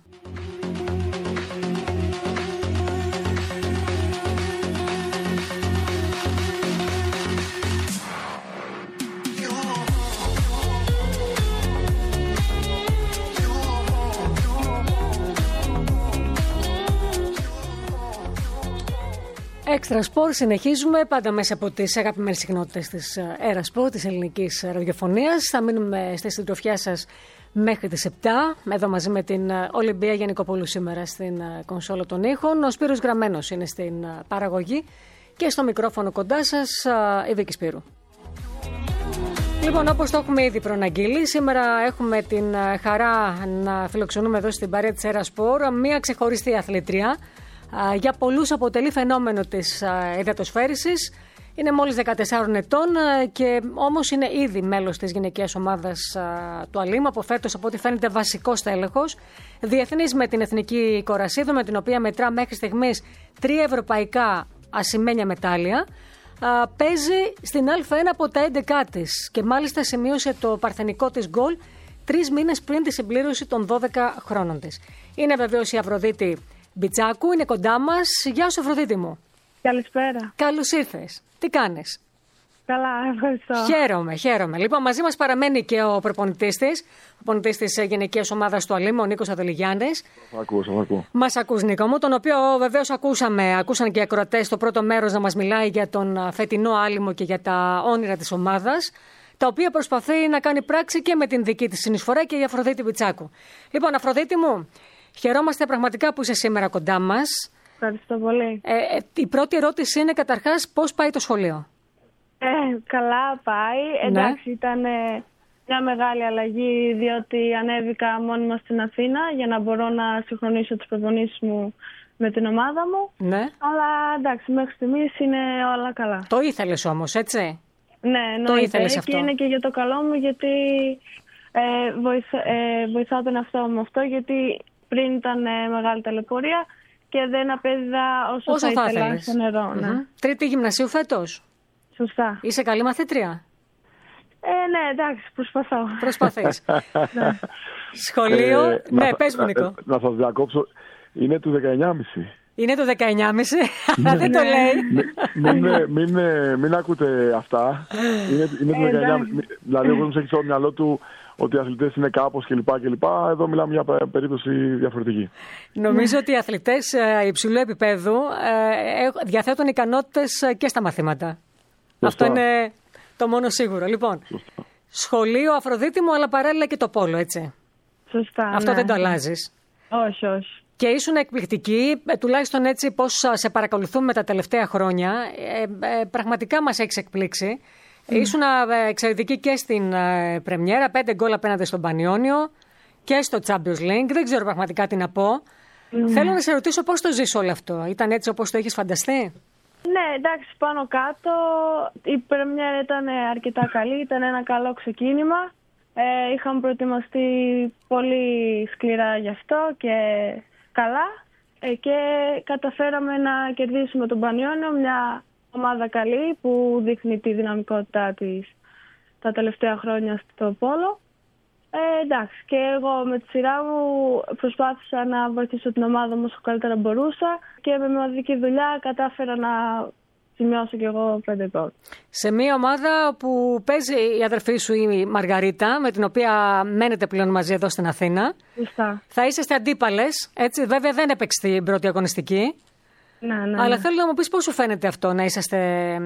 Έξτρα Σπορ, συνεχίζουμε πάντα μέσα από τις αγαπημένες συχνότητες της Έρα Σπορ, της ελληνικής ραδιοφωνίας. Θα μείνουμε στη συντροφιά σας μέχρι τις επτά, εδώ μαζί με την Ολυμπία Γιαννικοπούλου σήμερα στην κονσόλα των ήχων. Ο Σπύρος Γραμμένος είναι στην παραγωγή και στο μικρόφωνο κοντά σας η Βίκη Σπύρου. Λοιπόν, όπως το έχουμε ήδη προαναγγείλει, σήμερα έχουμε την χαρά να φιλοξενούμε εδώ στην παρέα της Έρα Σπορ μία ξεχωριστή αθλήτρια. Για πολλούς αποτελεί φαινόμενο της υδατοσφαίρισης. Είναι μόλις δεκατεσσάρων ετών και όμως είναι ήδη μέλος της γυναικείας ομάδας του Αλήμ. Από φέτος, από ό,τι φαίνεται, βασικός τέλεχος. Διεθνής με την Εθνική Κορασίδο, με την οποία μετρά μέχρι στιγμής τρία ευρωπαϊκά ασημένια μετάλλια. Παίζει στην Α1 από τα έντεκά της και μάλιστα σημείωσε το παρθενικό της γκολ τρεις μήνες πριν τη συμπλήρωση των δώδεκα χρόνων της. Είναι βεβαίως η Αφροδίτη Μπιτσάκου, είναι κοντά μας. Γεια σου, Αφροδίτη μου. Καλησπέρα. Καλώς ήρθες. Τι κάνεις? Καλά, ευχαριστώ. Χαίρομαι, χαίρομαι. Λοιπόν, μαζί μας παραμένει και ο προπονητής της, ο προπονητής της γυναικείας ομάδας του Αλήμ, ο Νίκος Αδελιγιάννης. Θα ακούω, θα ακούω. Μας ακούς, Νίκο μου, τον οποίο βεβαίως ακούσαμε, ακούσαν και οι ακροατές στο πρώτο μέρος να μας μιλάει για τον φετινό άλυμο και για τα όνειρα της ομάδας, τα οποία προσπαθεί να κάνει πράξη και με την δική της συνεισφορά και η Αφροδίτη Μπιτσάκου. Λοιπόν, Αφροδίτη μου, χαιρόμαστε πραγματικά που είσαι σήμερα κοντά μας. Ευχαριστώ πολύ. Ε, ε, η πρώτη ερώτηση είναι καταρχάς πώς πάει το σχολείο. Ε, καλά πάει. Ναι. Εντάξει, ήταν ε, μια μεγάλη αλλαγή διότι ανέβηκα μόνιμα στην Αθήνα για να μπορώ να συγχρονίσω τις προπονήσεις μου με την ομάδα μου. Ναι. Αλλά εντάξει, μέχρι στιγμής είναι όλα καλά. Το ήθελες όμως, έτσι? Ναι, το εννοείται. ήθελες αυτό. Και είναι και για το καλό μου γιατί ε, βοηθά, ε, βοηθάω τον εαυτό μου αυτό, γιατί πριν ήταν ε, μεγάλη ταλαιπωρία και δεν απέδιδα όσο, όσο θα, θα ήθελα ήθελες. στο νερό. Mm-hmm. Ναι. Τρίτη γυμνασίου φέτος. Σωστά. Είσαι καλή μαθήτρια? Ε, ναι, εντάξει, προσπαθώ. Προσπαθείς. Ναι. Σχολείο. Ε, ναι, να, πες μου, Νίκο. Να, να σας διακόψω. Είναι του δεκαεννιά κόμμα πέντε. Είναι το δεκαεννιά κόμμα πέντε, δεν το λέει. Μην, μην, μην, μην ακούτε αυτά. Είναι, είναι του δεκαεννιά κόμμα πέντε. Δηλαδή, ο κόσμος έχει στο μυαλό του ότι οι αθλητές είναι κάπως κλπ. Εδώ μιλάμε για περίπτωση διαφορετική. Νομίζω ότι οι αθλητές υψηλού επίπεδου διαθέτουν ικανότητες και στα μαθήματα. Σωστά. Αυτό είναι το μόνο σίγουρο. Λοιπόν, σωστά. Σχολείο, Αφροδίτη μου, αλλά παράλληλα και το πόλο, έτσι. Σωστά. Αυτό ναι. δεν το αλλάζεις. Όχι, όχι. Και ήσουν εκπληκτική, τουλάχιστον έτσι πώς σε παρακολουθούμε τα τελευταία χρόνια. Ε, ε, πραγματικά μας έχεις εκπλήξει. Mm. Ήσουν εξαιρετική και στην ε, πρεμιέρα, πέντε γκολ απέναντι στον Πανιόνιο και στο Champions League. Δεν ξέρω πραγματικά τι να πω. Mm. Θέλω να σε ρωτήσω πώς το ζεις όλο αυτό. Ήταν έτσι όπως το έχεις φανταστεί? Ναι, εντάξει, πάνω κάτω η πρεμιέρα ήταν αρκετά καλή, ήταν ένα καλό ξεκίνημα. Ε, είχαμε προετοιμαστεί πολύ σκληρά γι' αυτό και καλά ε, και καταφέραμε να κερδίσουμε τον Πανιόνιο, μια ομάδα καλή που δείχνει τη δυναμικότητά της τα τελευταία χρόνια στο πόλο. Ε, εντάξει, και εγώ με τη σειρά μου προσπάθησα να βοηθήσω την ομάδα μου όσο καλύτερα μπορούσα και με μοναδική δουλειά κατάφερα να σημειώσω κι εγώ πέντε γκολ. Σε μια ομάδα που παίζει η αδερφή σου η Μαργαρίτα, με την οποία μένετε πλέον μαζί εδώ στην Αθήνα. Σωστά. Θα είσαστε αντίπαλες, έτσι. Βέβαια δεν έπαιξε την πρώτη αγωνιστική. Ναι, ναι. Αλλά θέλω να μου πεις πώς σου φαίνεται αυτό να είσαστε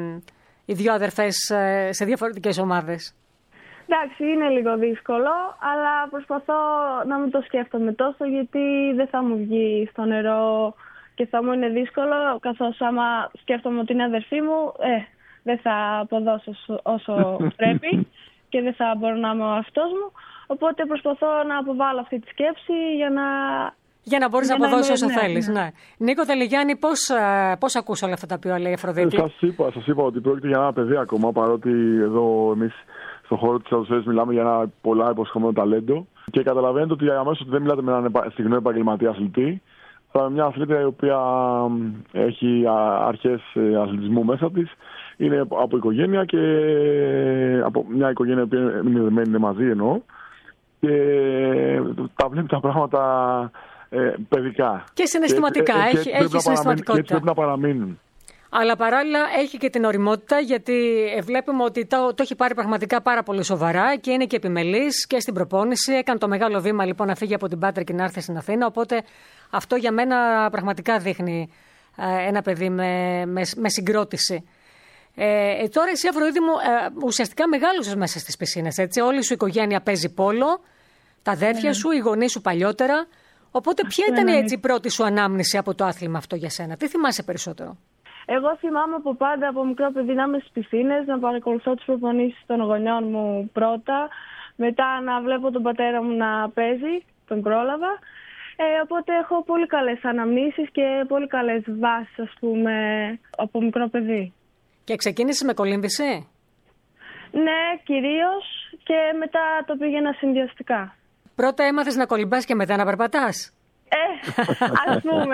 οι δύο αδερφές σε διαφορετικές ομάδες. Εντάξει, είναι λίγο δύσκολο, αλλά προσπαθώ να μην το σκέφτομαι τόσο, γιατί δεν θα μου βγει στο νερό και θα μου είναι δύσκολο, καθώς άμα σκέφτομαι ότι είναι αδερφή μου, ε, δεν θα αποδώσω όσο πρέπει και δεν θα μπορώ να είμαι ο αυτός μου. Οπότε προσπαθώ να αποβάλω αυτή τη σκέψη για να... Για να μπορείς να αποδώσεις όσο ναι, θέλεις. Ναι. Ναι. Νίκο Αδελιγιάννη, πώς, πώς ακούς όλα αυτά τα οποία λέει η Αφροδίτη? Σας είπα, σας είπα ότι πρόκειται για ένα παιδί ακόμα, παρότι εδώ εμείς στον χώρο της αδοσφαίρησης μιλάμε για ένα πολλά υποσχόμενο ταλέντο. Και καταλαβαίνετε ότι αμέσως δεν μιλάτε με έναν στιγνό επαγγελματία αθλητή, αλλά με μια αθλήτρια η οποία έχει αρχές αθλητισμού μέσα της. Είναι από οικογένεια και από μια οικογένεια που είναι δεμένη μαζί εννοώ. Και τα βλέπει τα πράγματα ε, παιδικά. Και συναισθηματικά. Και, έχει και έχει συναισθηματικότητα. Και έτσι πρέπει να παραμείνουν. Αλλά παράλληλα έχει και την ωριμότητα, γιατί βλέπουμε ότι το, το έχει πάρει πραγματικά πάρα πολύ σοβαρά και είναι και επιμελής και στην προπόνηση. Έκανε το μεγάλο βήμα λοιπόν να φύγει από την Πάτρα και να έρθει στην Αθήνα. Οπότε αυτό για μένα πραγματικά δείχνει ένα παιδί με, με, με συγκρότηση. Ε, τώρα εσύ, Αφροδίτη μου, ε, ουσιαστικά μεγάλωσες μέσα στις πισίνες, έτσι. Όλη σου η οικογένεια παίζει πόλο, τα αδέρφια ναι. σου, οι γονείς σου παλιότερα. Οπότε ποια ήταν ναι, ναι. έτσι, η πρώτη σου ανάμνηση από το άθλημα αυτό για σένα? Τι θυμάσαι περισσότερο? Εγώ θυμάμαι από πάντα, από μικρό παιδί, να είμαι στις πισίνες, να παρακολουθώ τις προπονήσεις των γονιών μου πρώτα, μετά να βλέπω τον πατέρα μου να παίζει, τον πρόλαβα. Ε, οπότε έχω πολύ καλές αναμνήσεις και πολύ καλές βάσεις, ας πούμε, από μικρό παιδί. Και ξεκίνησες με κολύμβηση? Ναι, κυρίως, και μετά το πήγαινα συνδυαστικά. Πρώτα έμαθες να κολυμπάς και μετά να περπατάς? Ε, ας πούμε.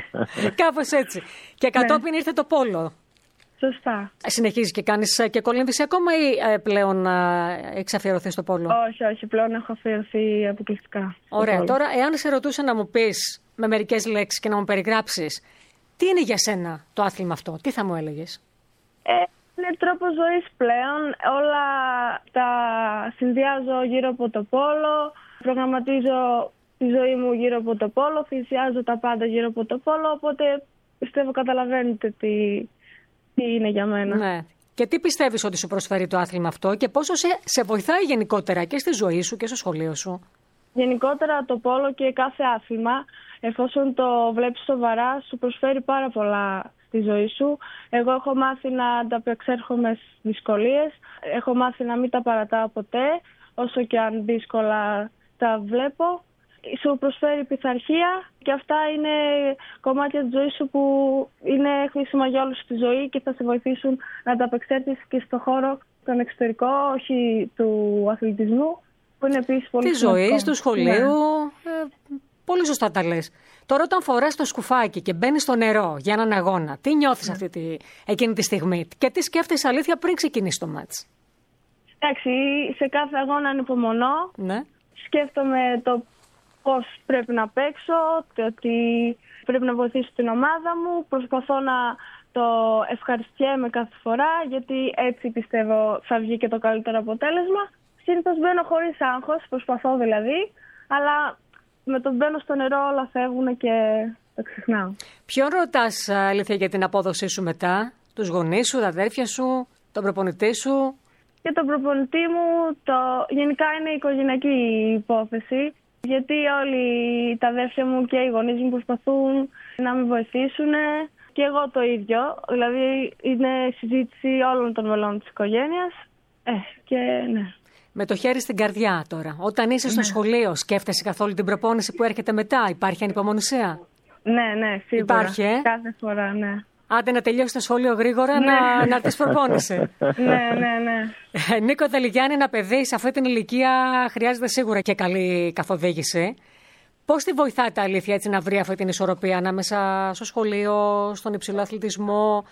Κάπως έτσι. Και κατόπιν ναι. ήρθε το πόλο. Σωστά. Συνεχίζεις και κάνεις και κολύμβηση ακόμα ή πλέον έχεις αφιερωθεί στο πόλο? Όχι, όχι. Πλέον έχω αφιερωθεί αποκλειστικά. Ωραία. Πόλο. Τώρα, εάν σε ρωτούσα να μου πεις με μερικές λέξεις και να μου περιγράψεις τι είναι για σένα το άθλημα αυτό, τι θα μου έλεγες? Ε, είναι τρόπος ζωής πλέον. Όλα τα συνδυάζω γύρω από το πόλο. Προγραμματίζω τη ζωή μου γύρω από το πόλο. Θυσιάζω τα πάντα γύρω από το πόλο. Οπότε πιστεύω καταλαβαίνετε τι, τι είναι για μένα. Ναι. Και τι πιστεύεις ότι σου προσφέρει το άθλημα αυτό και πόσο σε, σε βοηθάει γενικότερα και στη ζωή σου και στο σχολείο σου? Γενικότερα το πόλο και κάθε άθλημα, εφόσον το βλέπεις σοβαρά, σου προσφέρει πάρα πολλά στη ζωή σου. Εγώ έχω μάθει να ανταπεξέρχομαι στις δυσκολίες. Έχω μάθει να μην τα παρατάω ποτέ, όσο και αν δύσκολα τα βλέπω. Σου προσφέρει πειθαρχία και αυτά είναι κομμάτια της ζωής σου που είναι χρήσιμα για όλους στη ζωή και θα σε βοηθήσουν να ανταπεξέλθεις και στο χώρο τον εξωτερικό, όχι του αθλητισμού, που είναι επίσης πολύ της ζωής, του σχολείου. Ναι. Ε, πολύ σωστά τα λες. Τώρα, όταν φοράς το σκουφάκι και μπαίνεις στο νερό για έναν αγώνα, τι νιώθεις ναι. αυτή τη, εκείνη τη στιγμή και τι σκέφτεσαι αλήθεια πριν ξεκινήσει το μάτς? Εντάξει, σε κάθε αγώνα ανυπομονώ. Ναι. Σκέφτομαι το πώς πρέπει να παίξω, ότι πρέπει να βοηθήσω την ομάδα μου. Προσπαθώ να το ευχαριστιέμαι κάθε φορά, γιατί έτσι πιστεύω θα βγει και το καλύτερο αποτέλεσμα. Συνήθως μπαίνω χωρίς άγχος, προσπαθώ δηλαδή, αλλά με το μπαίνω στο νερό όλα φεύγουν και το ξεχνάω. Ποιον ρωτάς αλήθεια για την απόδοσή σου μετά? Τους γονείς σου, τα αδέρφια σου, τον προπονητή σου? Για τον προπονητή μου το... γενικά είναι οικογενειακή υπόθεση. Γιατί όλοι τα αδέρφια μου και οι γονείς μου προσπαθούν να με βοηθήσουν και εγώ το ίδιο. Δηλαδή είναι συζήτηση όλων των μελών της οικογένειας. Ε, και ναι. Με το χέρι στην καρδιά τώρα. Όταν είσαι στο ναι. σχολείο, σκέφτεσαι καθόλου την προπόνηση που έρχεται μετά? Υπάρχει ανυπομονησία? Ναι, ναι, σίγουρα. Υπάρχει, ε? Κάθε φορά, ναι. Άντε να τελειώσει το σχολείο γρήγορα ναι. να, να τις προπόνησε. ναι, ναι, ναι. Νίκο Δελιγιάννη, ένα παιδί σε αυτή την ηλικία χρειάζεται σίγουρα και καλή καθοδήγηση. Πώς τη βοηθάτε αλήθεια έτσι να βρει αυτή την ισορροπία ανάμεσα στο σχολείο, στον υψηλό αθλητισμό,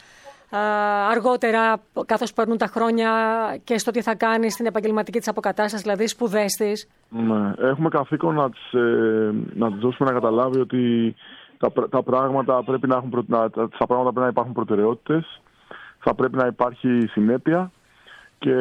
αργότερα καθώς περνούν τα χρόνια και στο τι θα κάνει στην επαγγελματική της αποκατάσταση, δηλαδή σπουδές της? Ναι, έχουμε καθήκον να της, ε, να της δώσουμε να καταλάβει ότι Τα, τα, πράγματα πρέπει να έχουν, να, τα πράγματα πρέπει να υπάρχουν προτεραιότητες, θα πρέπει να υπάρχει συνέπεια και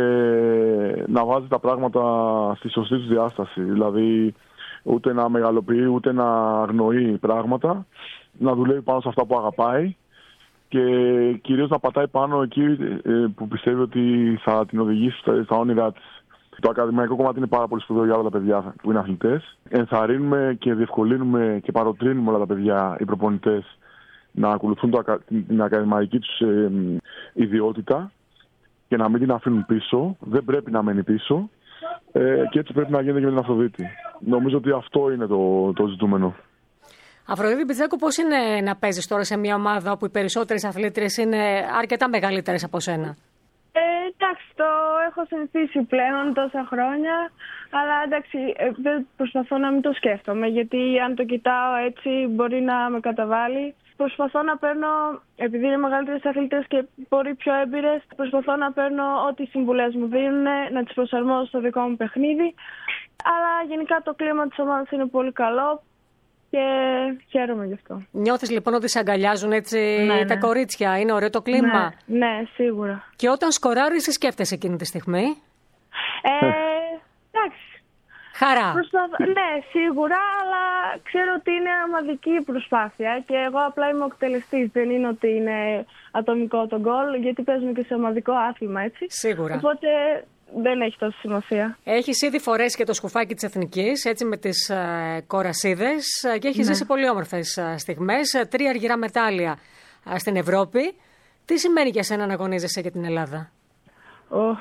να βάζει τα πράγματα στη σωστή τους διάσταση. Δηλαδή ούτε να μεγαλοποιεί ούτε να αγνοεί πράγματα, να δουλεύει πάνω σε αυτά που αγαπάει και κυρίως να πατάει πάνω εκεί που πιστεύει ότι θα την οδηγήσει στα, στα όνειρά της. Το ακαδημαϊκό κομμάτι είναι πάρα πολύ σπουδαίο για όλα τα παιδιά που είναι αθλητές. Ενθαρρύνουμε και διευκολύνουμε και παροτρύνουμε όλα τα παιδιά, οι προπονητές, να ακολουθούν το, την ακαδημαϊκή τους ε, ιδιότητα και να μην την αφήνουν πίσω. Δεν πρέπει να μένει πίσω ε, και έτσι πρέπει να γίνεται και με την Αφροδίτη. Νομίζω ότι αυτό είναι το, το ζητούμενο. Αφροδίτη Μπιτζάκου, πώς είναι να παίζεις τώρα σε μια ομάδα όπου οι περισσότερες αθλήτριες είναι αρκετά μεγαλύτερες από σένα? Ε, εντάξει, το έχω συνηθίσει πλέον τόσα χρόνια, αλλά εντάξει, δεν προσπαθώ να μην το σκέφτομαι, γιατί αν το κοιτάω έτσι μπορεί να με καταβάλει. Προσπαθώ να παίρνω, επειδή είναι μεγαλύτερες αθλήτες και μπορεί πιο έμπειρες, προσπαθώ να παίρνω ό,τι συμβουλές μου δίνουν, να τις προσαρμόζω στο δικό μου παιχνίδι. Αλλά γενικά το κλίμα της ομάδας είναι πολύ καλό και χαίρομαι γι' αυτό. Νιώθεις λοιπόν ότι σε αγκαλιάζουν έτσι ναι, τα ναι. κορίτσια? Είναι ωραίο το κλίμα? Ναι, ναι, σίγουρα. Και όταν σκοράρεις, τι σκέφτεσαι εκείνη τη στιγμή? Ε, εντάξει. Χαρά. Προσπάθω... ναι, σίγουρα, αλλά ξέρω ότι είναι ομαδική προσπάθεια και εγώ απλά είμαι ο εκτελεστής. Δεν είναι ότι είναι ατομικό το γκολ, γιατί παίζουμε και σε ομαδικό άθλημα, έτσι. Σίγουρα. Οπότε δεν έχει τόση σημασία. Έχεις ήδη φορέσει και το σκουφάκι της Εθνικής, έτσι με τις ε, κορασίδες και έχεις Ναι. ζήσει πολύ όμορφες ε, στιγμές. Ε, τρία αργυρά μετάλλια ε, στην Ευρώπη. Τι σημαίνει για σένα να αγωνίζεσαι για την Ελλάδα? Oh.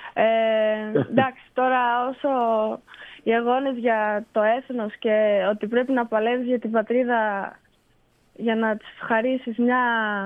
Ε, εντάξει, τώρα όσο οι αγώνες για το έθνος και ότι πρέπει να παλεύεις για την πατρίδα για να της χαρίσεις μια,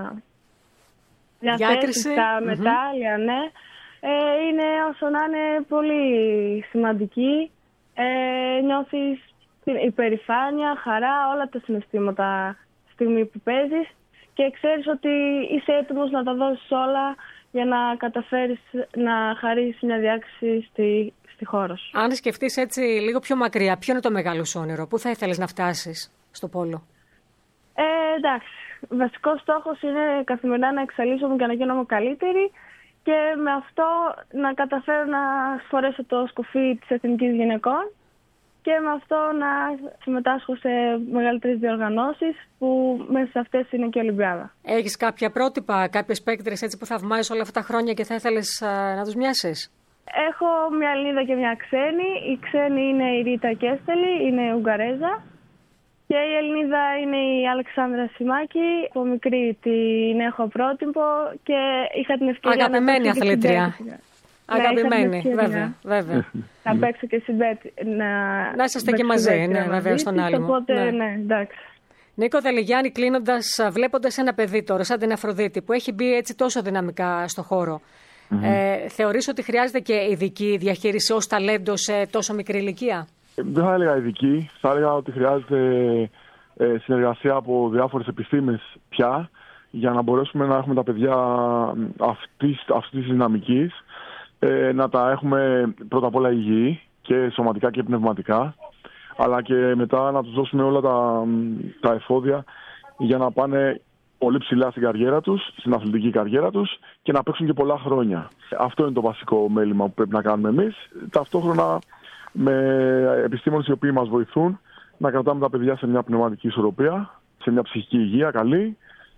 μια θέση στα Mm-hmm. μετάλλια, ναι, ε, είναι όσο να είναι πολύ σημαντική. Ε, νιώθεις υπερηφάνεια, χαρά, όλα τα συναισθήματα στη στιγμή που παίζεις και ξέρεις ότι είσαι έτοιμος να τα δώσεις όλα για να καταφέρεις να χαρίσεις μια διάκριση στη, στη χώρα σου. Αν σκεφτείς έτσι λίγο πιο μακριά, ποιο είναι το μεγάλο σου όνειρο, πού θα ήθελες να φτάσεις στο πόλο? Ε, εντάξει, βασικός στόχος είναι καθημερινά να εξαλείψω και να γίνομαι καλύτερη και με αυτό να καταφέρω να φορέσω το σκουφί της Εθνικής Γυναικών και με αυτό να συμμετάσχω σε μεγαλύτερες διοργανώσεις που μέσα σε αυτές είναι και η Ολυμπιάδα. Έχεις κάποια πρότυπα, κάποιες παίκτρες έτσι που θαυμάζεις όλα αυτά τα χρόνια και θα ήθελες α, να τους μοιάσεις? Έχω μια Ελληνίδα και μια ξένη. Η ξένη είναι η Ρίτα Κέστελη, είναι Ουγγαρέζα. Και η Ελληνίδα είναι η Αλεξάνδρα Σιμάκη. Από μικρή την έχω πρότυπο και είχα την ευκαιρία. Αγαπημένη αθλήτρια. Αγαπημένη, ναι, βέβαια, βέβαια. Να παίξω και συμπέτ. Να, να είσαστε και μαζί, ναι, βέβαια, στον άλυμο. Οπότε, ναι. ναι, εντάξει. Νίκο Δελιγιάννη, κλείνοντας, βλέποντας ένα παιδί τώρα, σαν την Αφροδίτη, που έχει μπει έτσι τόσο δυναμικά στο χώρο, mm-hmm. ε, θεωρείς ότι χρειάζεται και ειδική διαχείριση ως ταλέντο σε τόσο μικρή ηλικία? Δεν θα έλεγα ειδική. Θα έλεγα ότι χρειάζεται ε, συνεργασία από διάφορες επιστήμες πια για να μπορέσουμε να έχουμε τα παιδιά αυτής, αυτής της δυναμικής, ε, να τα έχουμε πρώτα απ' όλα υγιή και σωματικά και πνευματικά, αλλά και μετά να τους δώσουμε όλα τα, τα εφόδια για να πάνε πολύ ψηλά στην καριέρα τους, στην αθλητική καριέρα τους και να παίξουν και πολλά χρόνια. Αυτό είναι το βασικό μέλημα που πρέπει να κάνουμε εμείς. Ταυτόχρονα με επιστήμονες οι οποίοι μας βοηθούν να κρατάμε τα παιδιά σε μια πνευματική ισορροπία, σε μια ψυχική υγεία καλή,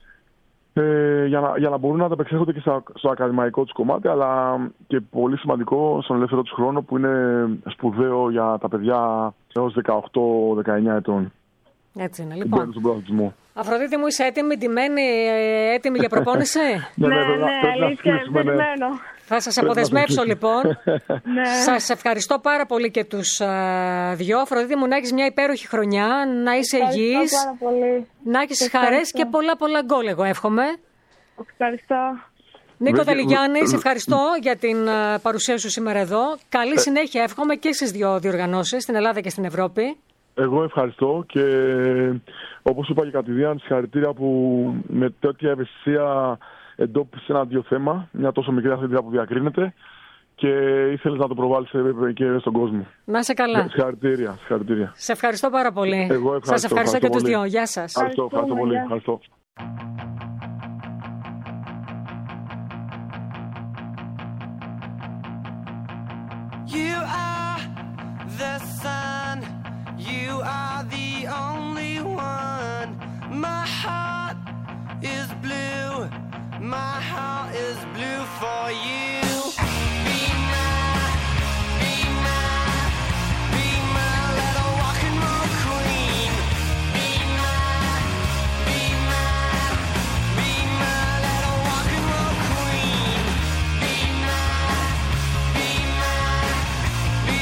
ε, για, να, για να μπορούν να ανταπεξέλθονται και στα, στο ακαδημαϊκό τους κομμάτι, αλλά και πολύ σημαντικό στον ελεύθερο τους χρόνο που είναι σπουδαίο για τα παιδιά έως δεκαοκτώ δεκαεννιά ετών. Έτσι είναι, λοιπόν. Στον προαθλητισμό. Αφροδίτη μου, είσαι έτοιμη, ντυμένη, έτοιμη για προπόνηση? Ναι, ναι, αλήθεια, περιμένω. Θα σας αποδεσμεύσω λοιπόν. Σας ευχαριστώ πάρα πολύ και τους uh, δυο. Αφροδίτη μου, να έχεις μια υπέροχη χρονιά, να είσαι υγιής, να έχεις χαρές και πολλά πολλά γκολ, εγώ εύχομαι. Ευχαριστώ. Νίκο Δελιγιάννη, σε ευχαριστώ για την uh, παρουσία σου σήμερα εδώ. Καλή συνέχεια εύχομαι και στις δύο διοργανώσεις, στην Ελλάδα και στην Ευρώπη. Εγώ ευχαριστώ και όπως είπα και κατηδίαν, συγχαρητήρια που με τέτοια ευαισθησία εντόπισε ένα δύο θέμα, μια τόσο μικρή αθλήτρια που διακρίνεται και ήθελες να το προβάλλεις και στον κόσμο. Να είσαι καλά. Συγχαρητήρια, συγχαρητήρια. Σε ευχαριστώ πάρα πολύ. Εγώ ευχαριστώ. Σας ευχαριστώ, ευχαριστώ και πολύ. τους δυο. Γεια σας. Ευχαριστώ, ευχαριστώ πολύ. Ευχαριστώ. You are the sun, you are the only one. My heart is blue, my heart is blue for you. Be my, be my, be my little rock and roll queen. Be my, be my, be my little rock and roll queen. Be my, be my, be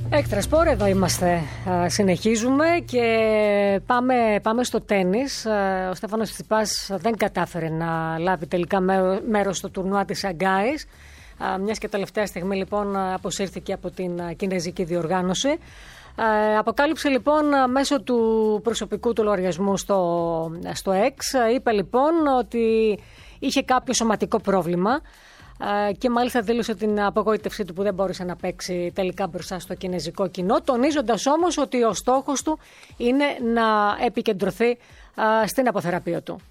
Έξτρα σπορ, εδώ είμαστε. Συνεχίζουμε και πάμε, πάμε στο τένις. Ο Στέφανος Τσιτσιπάς δεν κατάφερε να λάβει τελικά μέρος στο τουρνουά της Σαγκάης. Μιας και τελευταία στιγμή λοιπόν αποσύρθηκε από την κινέζικη διοργάνωση. Αποκάλυψε λοιπόν μέσω του προσωπικού του λογαριασμού στο, στο X. Είπε λοιπόν ότι είχε κάποιο σωματικό πρόβλημα και μάλιστα δήλωσε την απογοήτευσή του που δεν μπόρεσε να παίξει τελικά μπροστά στο κινέζικο κοινό, τονίζοντας όμως ότι ο στόχος του είναι να επικεντρωθεί στην αποθεραπεία του.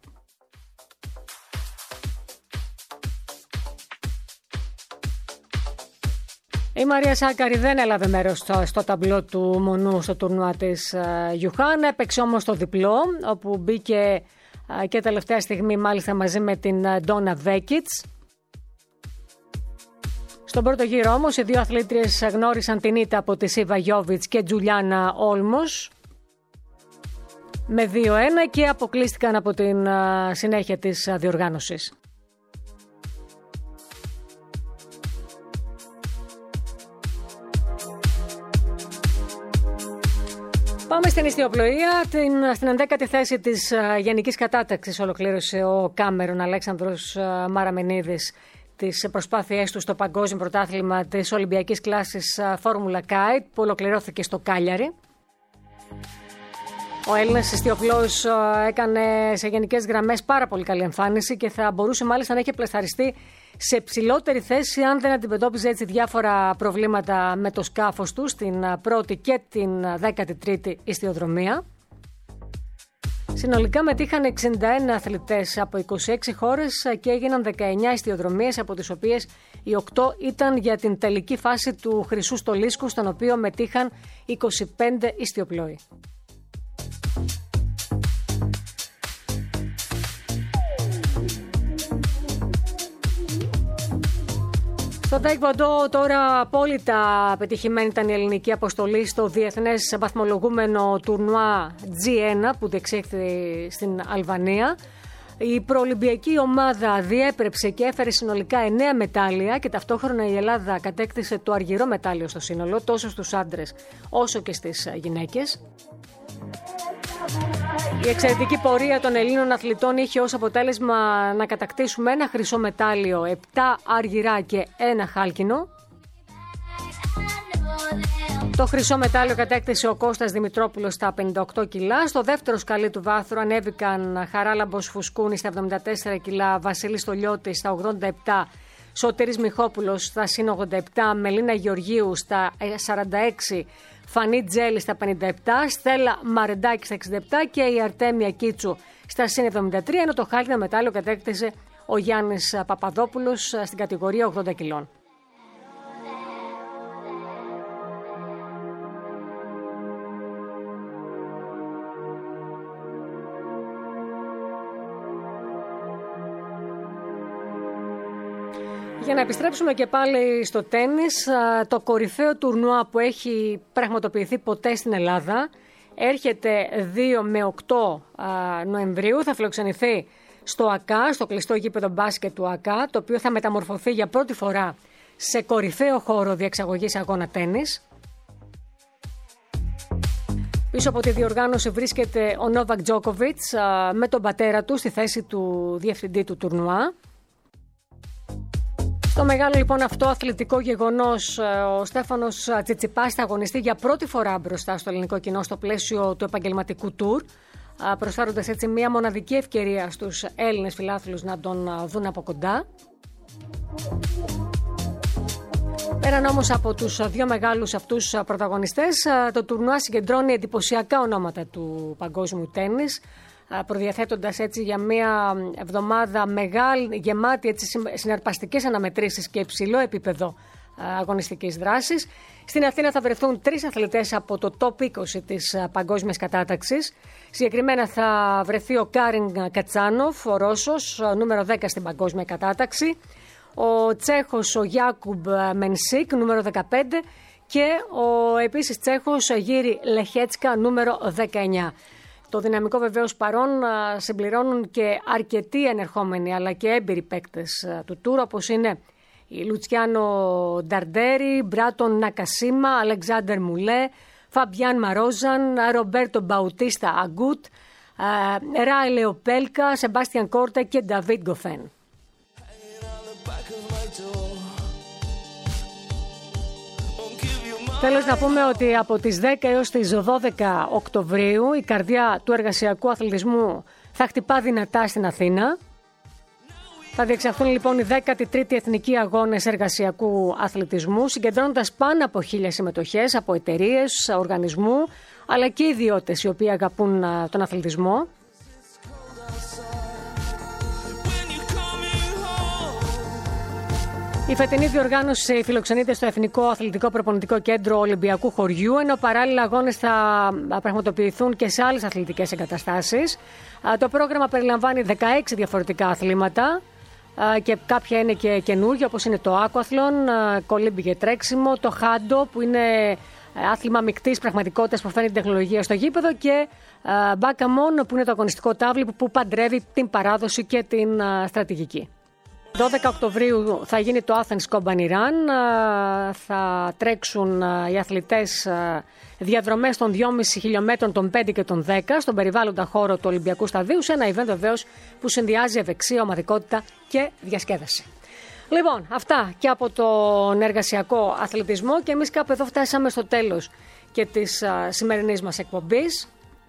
Η Μαρία Σάκαρη δεν έλαβε μέρος στο, στο ταμπλό του Μονού στο τουρνουά της Γιουχάν, έπαιξε όμως το διπλό, όπου μπήκε και τελευταία στιγμή μάλιστα μαζί με την Ντόνα Βέκιτς. Στον πρώτο γύρο όμως οι δύο αθλήτριες γνώρισαν την ήττα από τη Σίβα Γιόβιτς και Τζουλιάνα Όλμος με δύο ένα και αποκλείστηκαν από την συνέχεια της διοργάνωσης. Πάμε στην ιστιοπλοεία. Την, στην ενδέκατη θέση της γενικής κατάταξης ολοκλήρωσε ο Κάμερον Αλέξανδρος Μαραμενίδης τις προσπάθειές του στο παγκόσμιο πρωτάθλημα της Ολυμπιακής κλάσης Φόρμουλα Κάιτ που ολοκληρώθηκε στο Κάλιαρι. Ο Έλληνας ιστιοπλός έκανε σε γενικές γραμμές πάρα πολύ καλή εμφάνιση και θα μπορούσε μάλιστα να έχει πλασταριστεί σε ψηλότερη θέση αν δεν αντιμετώπιζε έτσι διάφορα προβλήματα με το σκάφος του στην πρώτη και την δέκατη τρίτη ιστιοδρομία. Συνολικά μετήχαν εξήντα ένα αθλητές από είκοσι έξι χώρες και έγιναν δεκαεννιά ιστιοδρομίες, από τις οποίες οι οκτώ ήταν για την τελική φάση του Χρυσού Στολίσκου, στον οποίο μετήχαν είκοσι πέντε ιστιοπλόοι. Στο Taekwondo τώρα απόλυτα πετυχημένη ήταν η ελληνική αποστολή στο διεθνές βαθμολογούμενο τουρνουά τζι ένα που διεξήχθη στην Αλβανία. Η προολυμπιακή ομάδα διέπρεψε και έφερε συνολικά εννέα μετάλλια και ταυτόχρονα η Ελλάδα κατέκτησε το αργυρό μετάλλιο στο σύνολο, τόσο στους άντρες όσο και στις γυναίκες. Η εξαιρετική πορεία των Ελλήνων αθλητών είχε ως αποτέλεσμα να κατακτήσουμε ένα χρυσό μετάλλιο, επτά αργυρά και ένα χάλκινο. Το χρυσό μετάλλιο κατέκτησε ο Κώστας Δημητρόπουλος στα πενήντα οκτώ κιλά. Στο δεύτερο σκαλί του βάθρου ανέβηκαν Χαράλαμπος Φουσκούνης στα εβδομήντα τέσσερα κιλά, Βασίλης Στολιώτης στα ογδόντα επτά, Σωτήρης Μιχόπουλος στα συν ογδόντα επτά, Μελίνα Γεωργίου στα σαράντα έξι, Φανή Τζέλη στα πενήντα επτά, Στέλλα Μαρεντάκη στα εξήντα επτά και η Αρτέμια Κίτσου στα συν εβδομήντα τρία, ενώ το χάλκινο μετάλλιο κατέκτησε ο Γιάννης Παπαδόπουλος στην κατηγορία ογδόντα κιλών. Για να επιστρέψουμε και πάλι στο τένις, το κορυφαίο τουρνουά που έχει πραγματοποιηθεί ποτέ στην Ελλάδα έρχεται δύο με οκτώ Νοεμβρίου, θα φιλοξενηθεί στο ΑΚΑ, στο κλειστό γήπεδο μπάσκετ του ΑΚΑ, το οποίο θα μεταμορφωθεί για πρώτη φορά σε κορυφαίο χώρο διεξαγωγής αγώνα τένις. Πίσω από τη διοργάνωση βρίσκεται ο Νόβακ Τζόκοβιτς με τον πατέρα του στη θέση του διευθυντή του τουρνουά. Στο μεγάλο λοιπόν αυτό αθλητικό γεγονός, ο Στέφανος Τσιτσιπάς θα αγωνιστεί για πρώτη φορά μπροστά στο ελληνικό κοινό στο πλαίσιο του επαγγελματικού τουρ, προσφέροντας έτσι μια μοναδική ευκαιρία στους Έλληνες φιλάθλους να τον δουν από κοντά. Πέραν όμως από τους δύο μεγάλους αυτούς πρωταγωνιστές, το τουρνουά συγκεντρώνει εντυπωσιακά ονόματα του παγκόσμιου τένις, προδιαθέτοντας έτσι για μια εβδομάδα μεγάλη, γεμάτη έτσι συναρπαστικές αναμετρήσεις και υψηλό επίπεδο αγωνιστικής δράσης. Στην Αθήνα θα βρεθούν τρεις αθλητές από το top είκοσι της παγκόσμιας κατάταξης. Συγκεκριμένα θα βρεθεί ο Κάριν Κατσάνοφ, ο Ρώσος, νούμερο δέκα στην παγκόσμια κατάταξη, ο Τσέχος ο Γιάκουμπ Μενσίκ, νούμερο δεκαπέντε, και ο επίσης Τσέχος Γύρι Λεχέτσκα, νούμερο δεκαεννιά. Το δυναμικό βεβαίως παρόν συμπληρώνουν και αρκετοί ενερχόμενοι αλλά και έμπειροι παίκτες του Τούρ, όπως είναι Λουτσιάνο Νταρντέρι, Μπράτον Νακασίμα, Αλεξάνδερ Μουλέ, Φαμπιάν Μαρόζαν, Ρομπέρτο Μπαουτίστα Αγκούτ, Ράιλε Οπέλκα, Σεμπάστιαν Κόρτε και Νταβίτ Γκοφέν. Τέλος, να πούμε ότι από τις δέκα έως τις δώδεκα Οκτωβρίου η καρδιά του εργασιακού αθλητισμού θα χτυπά δυνατά στην Αθήνα. Θα διεξαχθούν λοιπόν οι δέκατη τρίτη Εθνικοί Αγώνες Εργασιακού Αθλητισμού, συγκεντρώνοντας πάνω από χίλια συμμετοχές από εταιρείες, οργανισμού, αλλά και ιδιώτες οι οποίοι αγαπούν τον αθλητισμό. Η φετινή διοργάνωση φιλοξενείται στο Εθνικό Αθλητικό Προπονητικό Κέντρο Ολυμπιακού Χωριού, ενώ παράλληλα αγώνες θα πραγματοποιηθούν και σε άλλες αθλητικές εγκαταστάσεις. Το πρόγραμμα περιλαμβάνει δεκαέξι διαφορετικά αθλήματα και κάποια είναι και καινούργια, όπως είναι το Aquathlon, κολύμπι και τρέξιμο, το Χάντο που είναι άθλημα μεικτής πραγματικότητας που φέρνει την τεχνολογία στο γήπεδο και Backgammon που είναι το αγωνιστικό τάβλι που παντρεύει την παράδοση και την στρατηγική. δώδεκα Οκτωβρίου θα γίνει το Athens Company Run, θα τρέξουν οι αθλητές διαδρομές των δυόμισι χιλιόμετρων, των πέντε και των δέκα στον περιβάλλοντα χώρο του Ολυμπιακού Σταδίου, σε ένα event βεβαίως που συνδυάζει ευεξία, ομαδικότητα και διασκέδαση. Λοιπόν, αυτά και από τον εργασιακό αθλητισμό και εμείς κάπου εδώ φτάσαμε στο τέλος και της σημερινής μας εκπομπής.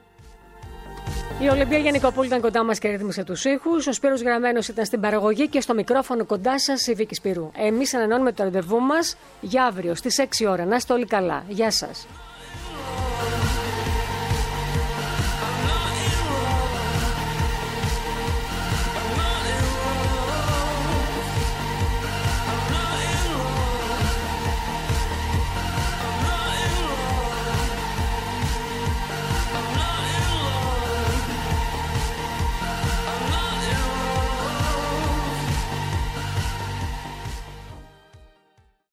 Η Ολυμπία Γιαννικοπούλου ήταν κοντά μας και ρύθμισε τους ήχους. Ο Σπύρος Γραμμένος ήταν στην παραγωγή και στο μικρόφωνο κοντά σας η Βίκη Σπυρού. Εμείς ανανεώνουμε το ραντεβού μας για αύριο στις έξι ώρα. Να είστε όλοι καλά. Γεια σας.